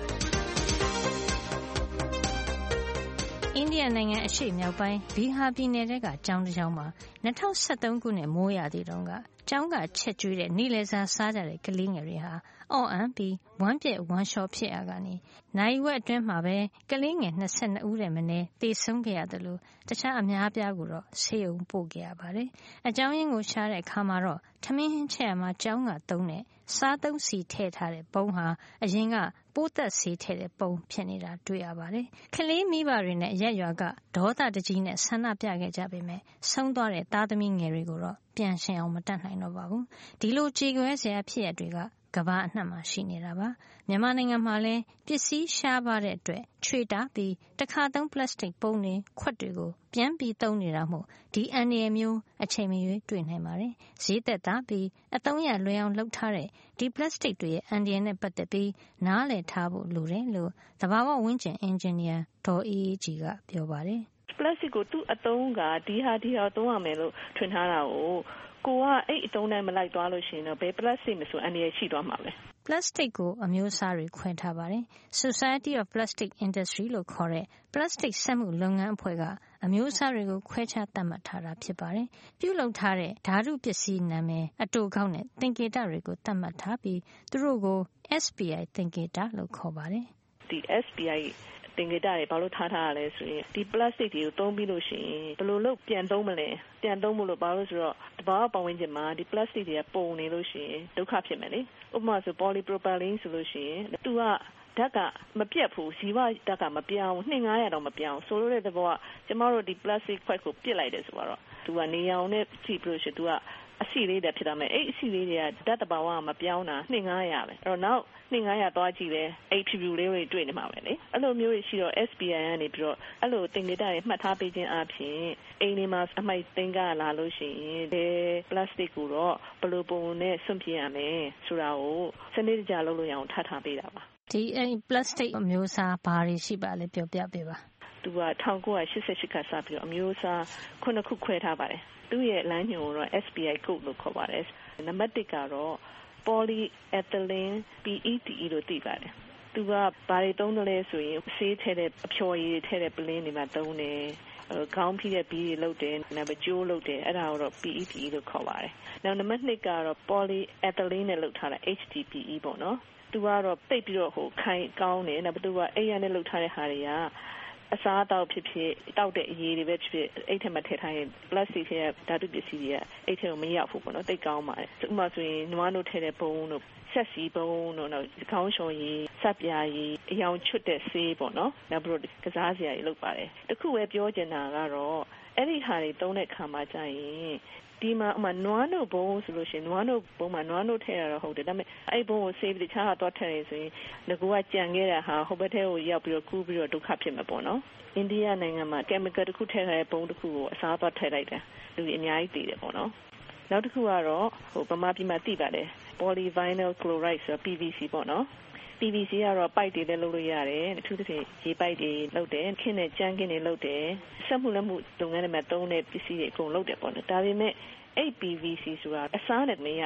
အိန္ဒိယနိုင်ငံအရှေ့မြောက်ပိုင်းဘီဟာပြည်နယ်ကကျောင်းတစ်ကျောင်းမှာ2013ခုနှစ်မိုးရာသီတုန်းကကျောင်းကချက်ကျွေးတဲ့နေ့လည်စာစားကြတဲ့ကလေးငယ်တွေဟာအော်အံပြီးဝမ်းပြက်ဝမ်းလျှောဖြစ်ရကနေနိုင်ဝက်အတွင်းမှာပဲကလေးငယ်22ဦးတဲ့မနေ့သေဆုံးခဲ့ရတယ်လို့တခြားအများအပြားကိုတော့ဆေးရုံပို့ခဲ့ရပါတယ်။အကြောင်းရင်းကိုရှားတဲ့အခါမှာတော့ထမင်းဟင်းချက်ရမှာကျောင်းကသုံးတဲ့စားသုံးစီထည့်ထားတဲ့ပုံဟာအရင်ကပိုးသက်ဆေးထည့်တဲ့ပုံဖြစ်နေတာတွေ့ရပါတယ်။ကလေးမိဘတွေနဲ့ရက်ရွာကဒေါသတကြီးနဲ့ဆန္ဒပြခဲ့ကြပေမဲ့ဆုံးသွားတဲ့သားသမီးငယ်တွေကိုတော့ပြန်ရှင်အောင်မတတ်နိုင်တော့ပါဘူး။ဒီလိုကြေကွဲစရာဖြစ်ရတွေကကမ္ဘာအနှံ့မှာရှိနေတာပါမြန်မာနိုင်ငံမှာလည်းပစ္စည်းရှားပါတဲ့အတွက်ခြွေတာပြီးတစ်ခါသုံးပလတ်စတစ်ပုံတွေခွက်တွေကိုပြန်ပြီးသုံးနေတာမို့ဒီအန္တရာယ်မျိုးအချိန်မရွေးတွေ့နိုင်ပါတယ်ဈေးသက်သာပြီးအသုံးရလွယ်အောင်လုပ်ထားတဲ့ဒီပလတ်စတစ်တွေရဲ့အန္တရာယ်နဲ့ပတ်သက်ပြီးနားလည်ထားဖို့လိုတယ်လို့သဘာဝဝန်းကျင်အင်ဂျင်နီယာဒေါ်အေးကြီးကပြောပါတယ်ပလတ်စတစ်ကိုသူ့အသုံးကဒီဟာသုံးရမယ်လို့ထွင်ထားတာကိုကအဲ့အသုံးတိုင်းမလိုက်သွားလို့ရှိရင်တော့ဘယ်ပလတ်စတစ်မဆိုအန္တရာယ်ရှိသွားမှာပဲပလတ်စတစ်ကိုအမျိုးအစားတွေခွဲထားပါတယ် Society of Plastic Industry လို့ခေါ်တဲ့ပလတ်စတစ်စက်မှုလုပ်ငန်းအဖွဲ့ကအမျိုးအစားတွေကိုခွဲခြားသတ်မှတ်ထားတာဖြစ်ပါတယ်ပြုလုပ်ထားတဲ့ဓာတုပစ္စည်းနာမည်အတိုကောက်နဲ့သင်္ကေတတွေကိုသတ်မှတ်ထားပြီးသူတို့ကို SPI သင်္ကေတလို့ခေါ်ပါတယ်ဒီ SPIသင်္ကေတတွေဘာလို့ထားရလဲဆိုရင်ဒီပလတ်စတစ်တွေကိုသုံးပြီးလို့ရှိရင်ဘယ်လိုလုပ်ပြန်သုံးမလဲပြန်သုံးမှုလို့ဘာလို့ဆိုတော့တဘာပတ်ဝန်းကျင်မှာဒီပလတ်စတစ်တွေကပုံနေလို့ရှိရင်ဒုက္ခဖြစ်မယ်လေဥပမာဆို polypropylene ဆိုလို့ရှိရင်သူကဓာတ်ကမပြတ်ဘူးဇီဝဓာတ်ကမပြောင်း200တော့မပြောင်းဆိုလိုတဲ့သဘောကကျမတို့ဒီပလတ်စတစ်ခွက်ကိုပြစ်လိုက်တယ်ဆိုတော့သူကနေရောင်နဲ့ကြည့်ပြီးလို့ရှိရင်သူကအစီလေးတွေဖြစ်သွားမယ်အဲ့အစီလေးတွေကဓာတ်တဘာဝကမပြောင်းတာ200ပဲအဲ့တော့နောက်200သွားကြည့်တယ်အဲ့ဖြူဖြူလေးတွေတွေ့နေမှာပဲလေအဲ့လိုမျိုးရှိတော့ SPI ကနေပြီးတော့အဲ့လိုသင်္ကေတတွေမှတ်ထားပေးခြင်းအပြင်အိမ်တွေမှာအမိုက်သင်္ကလာလို့ရှိရင်ဒီပလတ်စတစ်ကိုတော့ဘယ်လိုပုံနဲ့ဆွန့်ပြရမယ်ဆိုတာကိုစနစ်တကျလုပ်လို့ရအောင်ထားပေးတာပါဒီပလတ်စတစ်အမျိုးအစားဘာတွေရှိပါလဲပြောပြပေးပါသူက1988ခါစပြီးတော့အမျိုးအစား9ခုခွဲထားပါတယ်သူ့ရဲ့လမ်းညွှန်ကိုတော့ SPI code လို့ခေါ်ပါတယ်နံပါတ်1ကတော့ polyethylene PETE လို့သိပါတယ်သူကဘာတွေသုံးတယ်လဲဆိုရင်ဆေးထည့်တဲ့အဖျော်ရည်ထည့်တဲ့ပလင်းတွေမှာသုံးတယ်ခေါင်းဖိတဲ့ဘီးတွေလုပ်တယ်နောက်ပြီးကြိုးလုပ်တယ်အဲ့ဒါကိုတော့ PETE လို့ခေါ်ပါတယ်နောက်နံပါတ်2ကတော့ polyethylene နဲ့လုပ်ထားတဲ့ HDPE ပေါ့နော်သူကတော့တိတ်ပြီးတော့ခိုင်ကောင်းတယ်နောက်ပြီးသူကအိမ်ရနဲ့လုပ်ထားတဲ့ဟာတွေကအစားအသောက်ဖြစ်ဖြစ်တောက်တဲ့အရည်တွေပဲဖြစ်ဖြစ်အဲ့ထက်မှထည့်ထားရင်ပလတ်စတစ်ရဲ့ဓာတုပစ္စည်းတွေကအဲ့ထက်မရောက်ဘူးပေါ့နော်တိတ်ကောင်းပါတယ်ဥပမာဆိုရင်နွားနို့ထည့်တဲ့ဘုံတို့ဆက်စီဘုံတို့နောက်ခေါင်းလျှော်ရည်စပ်ပြာရည်အယောင်ချွတ်တဲ့ဆေးပေါ့နော်နောက်ပြီးတော့ကစားစရာတွေလုပ်ပါတယ်တခုပဲပြောချင်တာကတော့အဲ့ဒီဟာတွေသုံးတဲ့ခါမှာကြာရင်ဒီမှာနွားနို့ဘုံဆိုလို့ရှိရင်နွားနို့ဘုံမှာနွားနို့ထည့်ရတော့ဟုတ်တယ်ဒါပေမဲ့အဲ့ဘုံကိုဆေးပြီးတခြားဟာတော့ထည့်ရဆိုရင်ငကူကကြံခဲ့တာဟာဟိုဘက်ထဲကိုရောက်ပြီးတော့ကူးပြီးတော့ဒုက္ခဖြစ်မှာပေါ့နော်အိန္ဒိယနိုင်ငံမှာ chemical တစ်ခုထည့်ထားတဲ့ဘုံတစ်ခုကိုအစားတော့ထည့်လိုက်တယ်လူကြီးအများကြီးသိတယ်ပေါ့နော်နောက်တစ်ခုကတော့ဗမာပြည်မှာသိပါတယ် polyvinyl chloride ဆိုတော့ PVC ပေါ့နော်PVC ကတော့ပိုက်တွေလည်းလုပ်လို့ရတယ်အထူးသဖြင့်ရေပိုက်တွေလုပ်တယ်ခင်းနဲ့ကြမ်းခင်းတွေလုပ်တယ်စက်မှုလက်မှုလုပ်ငန်းတွေမှာသုံးတဲ့ပစ္စည်းတွေအကုန်လုပ်တယ်ပေါ့နော်ဒါပေမဲ့အဲ့ PVC ဆိုတာအစားနဲ့မရအောင်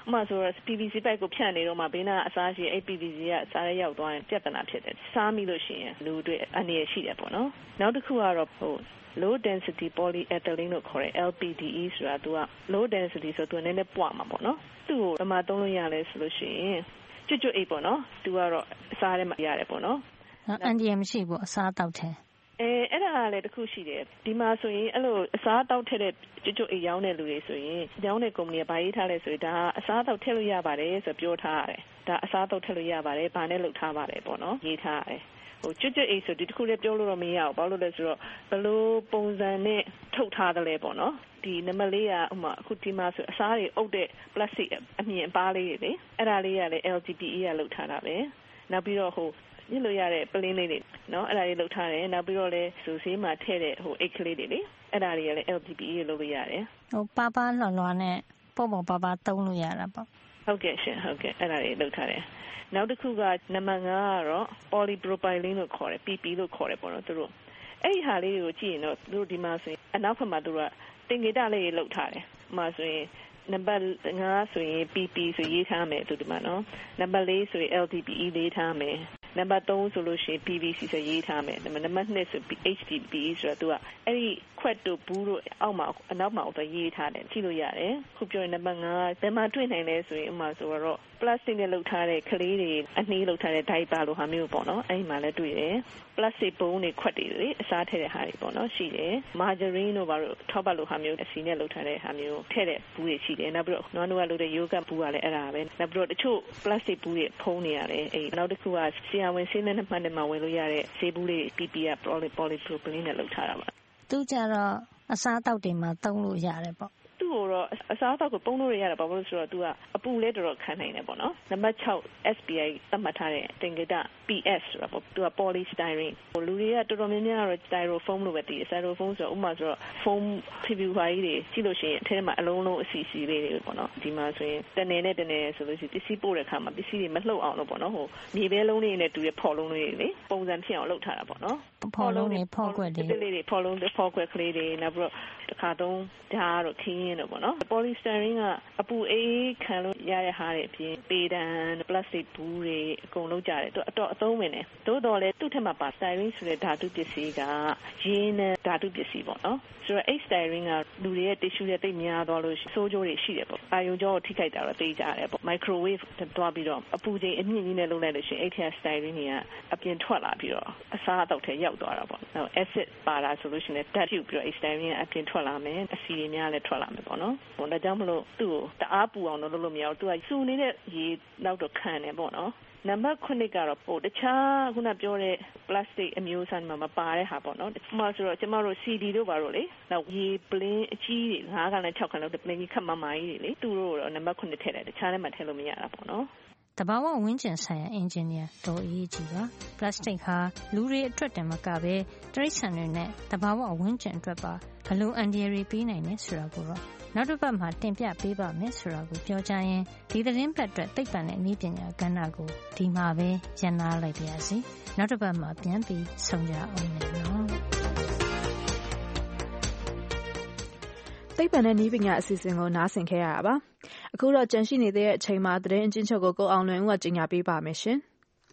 ဥပမာဆိုတော့ PVC ပိုက်ကိုဖြတ်နေတော့မှဘေးနားအစားရှိအဲ့ PVC ကစားရဲရောက်သွားရင်ပြဿနာဖြစ်တယ်စားမိလို့ရှိရင်လူတွေအနေရရှိတယ်ပေါ့နော်နောက်တစ်ခုကတော့low density polyethylene လို့ခေါ်တဲ့ LPDE ဆိုတာသူက low density ဆိုသူနည်းနည်းပွားမှာပေါ့နော်သူ့ကိုအမှသုံးလို့ရလဲဆိုလို့ရှိရင်ကျွတ်အိတ်ပေါ့နော်သူကတော့အစားထဲမှာရတယ်ပေါ့နော်အန်ဒီယမရှိဘူးအစားတောက်တယ်အဲ့ဒါလည်းတစ်ခုရှိတယ်ဒီမှာဆိုရင်အဲ့လိုအစားတောက်ထည့်တဲ့ကျွတ်အိတ်ရောင်းတဲ့လူတွေဆိုရင်ရောင်းတဲ့ကုမ္ပဏီကဘာရေးထားလဲဆိုရင်ဒါအစားတောက်ထည့်လို့ရပါတယ်ဆိုပြောထားရတယ်ဒါအစားတောက်ထည့်လို့ရပါတယ်ဘာနဲ့လုပ်ထားပါတယ်ပေါ့နော်ရေးထားရတယ်ကျွတ်အိတ်ဆိုဒီတစ်ခုလည်းပြောလို့တော့မရဘူးဘာလို့လဲဆိုတော့ဘလို့ပုံစံနဲ့ထုတ်ထားတယ်လဲပေါ့နော်ဒီနံပါတ်လေးကဥမာအခုဒီမှာဆိုအစားတွေအုပ်တဲ့ plastic အမြင်အပါးလေးတွေလေအဲ့ဒါလေးကလည်း LGPE ကလုပ်ထားတာပဲနောက်ပြီးတော့ညစ်လို့ရတဲ့ပလင်းလေးတွေနော်အဲ့ဒါလေးလုပ်ထားတယ်နောက်ပြီးတော့လည်းဆိုဆေးမှာထည့်တဲ့အိတ်ကလေးတွေလေအဲ့ဒါတွေကလည်း LGPE လုပ်လို့ရတယ်ပါပါလွှတ်လွှာနဲ့ပေါ့ပေါ့ပါပါသုံးလို့ရတာပေါ့ဟုတ်ကဲ့ရှင်ဟုတ်ကဲ့အဲ့ဒါတွေလုပ်ထားတယ်နောက်တစ်ခုကနံပါတ်5ကတော့ polypropylene လို့ခေါ်တယ် PP လို့ခေါ်တယ်ပေါ့နော်သူတို့အဲ့ဒီဟာလေးကိုကြည့်ရင်တော့သူတို့ဒီမှာဆိုရင်အနောက်ဘက်မှာသူတို့ကတင်ဂေတလေးတွေလုပ်ထားတယ်ဥပမာဆိုရင်နံပါတ်5ဆိုရင် PP ဆိုရေးထားမယ်သူဒီမှာနော်နံပါတ်4ဆိုရင် LDPE လေးထားမယ်နံပါတ်3ဆိုလို့ရှိရင် PVC ဆိုရေးထားမယ်နံပါတ်2ဆို HDPE ဆိုတော့သူကအဲ့ဒီခွက်တို့ဘူးတို့အောက်မှာအနောက်မှာတော့ရေးထားတယ်ကြည့်လို့ရတယ်ခုပြောရင်နံပါတ်5ဘယ်မှာတွေ့နိုင်လဲဆိုရင်ဥပမာဆိုတော့ plastic နဲ့လုပ်ထားတဲ့ကလေးတွေအနှီးလုပ်ထားတဲ့ diaper လိုဟာမျိုးပေါ့နော်အဲ့ဒီမှာလည်းတွေ့တယ် plastic ပုံးတွေခွက်တွေလေအစားထည့်တဲ့ဟာတွေပေါ့နော်ရှိတယ် margarine တို့ဘာလို့ထောက်ပတ်လိုဟာမျိုးအစီနဲ့လုပ်ထားတဲ့ဟာမျိုးထည့်တဲ့ဘူးတွေရှိတယ်နောက်ပြီးတော့နွားနိုးကလုပ်တဲ့ yogurt ဘူးကလည်းအဲ့ဒါပဲနောက်ပြီးတော့တချို့ plastic ဘူးတွေဖုံးနေရတယ်အဲ့နောက်တစ်ခုကဆရာဝန်ဆေးနဲ့မှတ်နဲ့မှဝင်လို့ရတဲ့ဆေးဘူးလေး PP က polypropylene နဲ့လုပ်ထားတာပါသူကြတော့အစားတောက်တွေမှာသုံးလို့ရတယ်ပေါ့သူ့ကိုတော့အစားအသောက်ကိုပုံလို့ရတယ်ဘာလို့ဆိုတော့ तू ကအပူလဲတော်တော်ခံနိုင်တယ်ပေါ့နော်နံပါတ်6 SPI သတ်မှတ်ထားတဲ့တင်ကြတာ PS ဆိုတာပေါ့ तू က polystyrene လူတွေကတော်တော်များများကတော့ styrofoam လို့ပဲသိတယ် styrofoam ဆိုတော့ဥပမာဆိုတော့ foam ဖြူဖြူပါကြီးတွေကြည့်လို့ရှိရင်အထဲမှာအလုံးလုံးအစီအစီလေးတွေပေါ့နော်ဒီမှာဆိုရင်တနေနဲ့တနေဆိုလို့ရှိရင်ပစ္စည်းပို့တဲ့အခါမှာပစ္စည်းတွေမလှုပ်အောင်လို့ပေါ့နော်မြေပဲလုံးလေးနဲ့တူတဲ့ဖော်လုံးလေးတွေလေပုံစံဖြစ်အောင်လုပ်ထားတာပေါ့နော်ဖော်လုံးတွေဖော်ခွက်တွေဖော်လုံးတွေဖော်ခွက်ကလေးတွေနောက်ပြီးတော့တစ်ခါသုံးဓာတ်တို့ခင်းရင်းတို့ပေါ့နော် polystyrene ကအပူအေးခံလို့ရတဲ့ဟာတွေအပြင်ပေတံ plastic ဘူးတွေအကုန်လုံးကြတယ်သူအတော့အသုံးဝင်တယ်သို့တော်လည်းသူ့ထက်မှာပါ styrene ဆိုတဲ့ဓာတုပစ္စည်းကရင်းနဲ့ဓာတုပစ္စည်းပေါ့နော်ဆိုတော့ styrene ကလူတွေရဲ့ tissue တွေတိတ်များသွားလို့ဆိုးကျိုးတွေရှိတယ်ပေါ့အာရုံကြောကိုထိခိုက်တာတော့သိကြတယ်ပေါ့ microwave တွားပြီးတော့အပူချိန်အမြင့်ကြီးနဲ့လုပ်လိုက်လို့ရှိရင်အဲ့ထက် styrene တွေကအပြင်ထွက်လာပြီးတော့အစားအသောက်ထဲရောက်သွားတာပေါ့နောက် acid ပါတာဆိုလို့ရှိရင်ဓာတ်ပြုတ်ပြီးတော့ styrene ကအပြင်ထွက်လာမယ်အဆီတွေများလည်းထွက်လာမယ်ပေါ့နော်ဒါကြောင့်မလို့သူ့ကိုတအားပူအောင်လုပ်လို့မရဘူးသူကစူနေတဲ့ရေနောက်တော့ခံတယ်ပေါ့နော်နံပါတ်9ကတော့တခြားခုနပြောတဲ့ plastic အမျိုးအစားမှာမပါတဲ့ဟာပေါ့နော်ဥပမာဆိုတော့ကျမတို့ CD တို့ပါတော့လေနောက်ရေပလင်းအကြီးတွေ9ကန်နဲ့6ကန်လောက်ပလင်းကြီးခက်မမာကြီးတွေလေသူတို့တော့နံပါတ်9ထည့်တယ်တခြားထဲမှာထည့်လို့မရတာပေါ့နော်တဘာဝဝန်းကျင်ဆိုင်ရာအင်ဂျင်နီယာဒေါ်အေးကြီးပါပလတ်စတစ်ဟာလူတွေအတွက်တည်းမကပဲတရိတ်ဆန်တွေနဲ့တဘာဝဝန်းကျင်အတွက်ပါဘလို့အန်ဒီရီပေးနိုင်လဲဆိုတာကိုတော့နောက်တစ်ပတ်မှာတင်ပြပေးပါမယ်ဆိုတာကိုပြောကြရင်ဒီသတင်းပတ်အတွက်သိပ္ပံနဲ့နည်းပညာကဏ္ဍကိုဒီမှာပဲရန်နာလိုက်ပါရစေနောက်တစ်ပတ်မှာပြန်ပြီးဆုံကြအောင်နော်သိပ္ပံနဲ့နည်းပညာအစီအစဉ်ကိုနားဆင်ခဲ့ရတာပါအခုတော့ကြန့်ရှိနေတဲ့အချိန်မှာသတင်းအကျဉ်းချုပ်ကိုအောင်လွင်ဦးကကြီးညာပေးပါမယ်ရှင်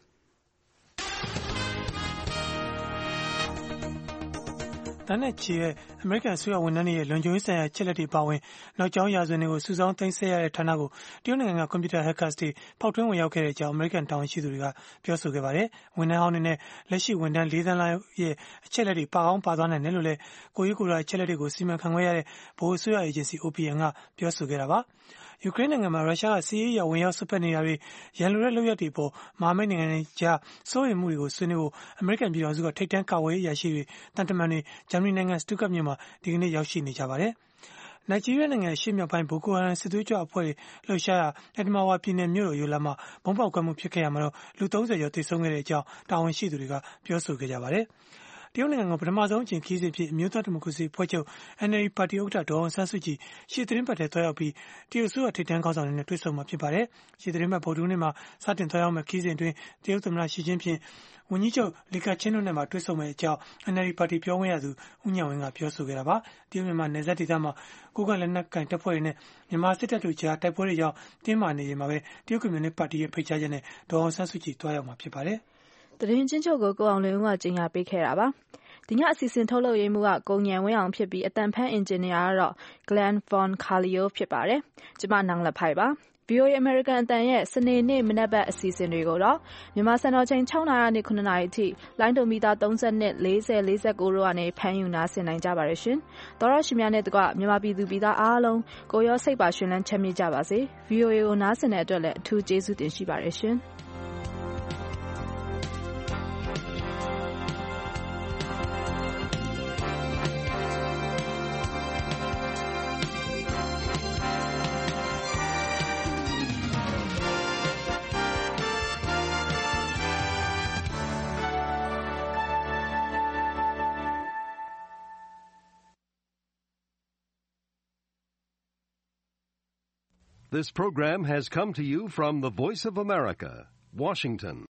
တန်းနဲ့ချီရဲ့အမေရိကန်အစိုးရဝန်ထမ်းတွေရဲ့လုံခြုံရေးဆိုင်ရာချက်လက်တွေပါဝင်နောက်ကျောင်းရာဇဝင်တွေကိုစုဆောင်းသိမ်းဆည်းရတဲ့ဌာနကိုတရုတ်နိုင်ငံကကွန်ပျူတာ hackers တွေဖောက်ထွင်းဝင်ရောက်ခဲ့တဲ့အကြောင်းအမေရိကန်တာဝန်ရှိသူတွေကပြောဆိုခဲ့ပါတယ်။ဝန်ထမ်းဟောင်းတွေနဲ့လက်ရှိဝန်ထမ်း4 သန်းလောက်ရဲ့အချက်လက်တွေပါကောင်းပါသွားနိုင်တယ်လို့လည်းကိုရီးကိုရာအချက်လက်တွေကိုစီမံခန့်ခွဲရတဲ့ဗဟိုအစိုးရအေဂျင်စီ OPM ကပြောဆိုခဲ့တာပါ။ယူကရိန်းနိုင်ငံမှာရုရှားကစီးရေးရဝင်ရောက်ဆွတ်ဖက်နေတာတွေရန်လိုတဲ့လုပ်ရပ်တွေပေါ်မဟာမိတ်နိုင်ငံတွေကြားစိုးရိမ်မှုတွေကိုဆွေးနွေးဖို့အမေရိကန်ပြည်ထောင်စုကထိပ်တန်းကာကွယ်ရေးအရာရှိတွေတန်တမန်တွေဂျာမနီနိုင်ငံစတုတ်ဂတ်မြို့မှာဒီကနေ့ရောက်ရှိနေကြပါတယ်။နိုင်ဂျီးရီးယားနိုင်ငံအရှေ့မြောက်ပိုင်းဘိုကိုဟာရမ်စစ်သွေးကြွအဖွဲ့တွေလှုပ်ရှားရာအက်ဒမာဝါပြည်နယ်မြို့တော်ယိုလာမှာဘုံပေါက်ကွဲမှုဖြစ်ခဲ့ရမှာတော့လူ30ကျော်သေဆုံးခဲ့တဲ့အကြောင်းတာဝန်ရှိသူတွေကပြောဆိုခဲ့ကြပါတယ်။တရုတ်နိုင်ငံကိုပထမဆုံးအကြိမ်ခရီးစဉ်ဖြစ်အမျိုးသားဒီမိုကရေစီအဖွဲ့ချုပ် NLD ပါတီဥက္ကဋ္ဌဒေါ်အောင်ဆန်းစုကြည်ရှေ့သီတင်းပတ်ထဲသွားရောက်ပြီးတရုတ်အစိုးရထိပ်တန်းခေါင်းဆောင်တွေနဲ့တွေ့ဆုံမှာဖြစ်ပါတယ်။ရှေ့သီတင်းပတ်ဗုဒ္ဓဟူးနေ့မှာစတင်သွားရောက်မယ့်ခရီးစဉ်အတွင်းတရုတ်သမ္မတရှီကျင်းဖျင်ဝန်ကြီးချုပ်လီကာချင်းတို့နဲ့မှတွေ့ဆုံမယ့်အကြောင်း NLD ပါတီပြောခွင့်ရသူဦးညံဝင်းကပြောဆိုခဲ့တာပါ။တရုတ်မြန်မာနယ်စပ်ဒေသမှာကိုးကန့်လက်နက်ကိုင်တပ်ဖွဲ့တွေနဲ့မြန်မာစစ်တပ်တို့ကြားတိုက်ပွဲတွေကြောင့်တင်းမာနေချိန်မှာပဲတရုတ်ကွန်မြူနစ်ပါတီရဲ့ဖိတ်ကြားချက်နဲ့ဒေါ်အောင်ဆန်းစုကြည်သွားရောက်မှာဖြစ်ပါတယ်။သတင်းချင်းချုပ်ကိုအောင်လွင်ဦးကကြေညာပေးခဲ့တာပါ။ဒီညအစီအစဉ်ထုတ်လုပ်ရေးမှူးကကိုဉာဏ်ဝင်းအောင်ဖြစ်ပြီးအတန်ဖန်အင်ဂျင်နီယာကတော့ Glenn Von Carlio ဖြစ်ပါတယ်။ကျမနန်းလက်ဖိုင်ပါ။ VOA American အတန်ရဲ့စနေနေ့မနက်ဘက်အစီအစဉ်တွေကိုတော့မြန်မာစံတော်ချိန်6နာရီကနေ9နာရီအထိလိုင်းဒိုမီတာ32 40 49တို့ကနေဖမ်းယူနားဆင်နိုင်ကြပါတယ်ရှင်။သောရရှိများနဲ့တကွမြန်မာပြည်သူပြည်သားအားလုံးကိုရောစိတ်ပါရှင်လန်းချမ်းမြေ့ကြပါစေ။ VOA ကိုနားဆင်တဲ့အတွက်လည်းအထူးကျေးဇူးတင်ရှိပါတယ်ရှင်။ This program has come to you from the Voice of America, Washington.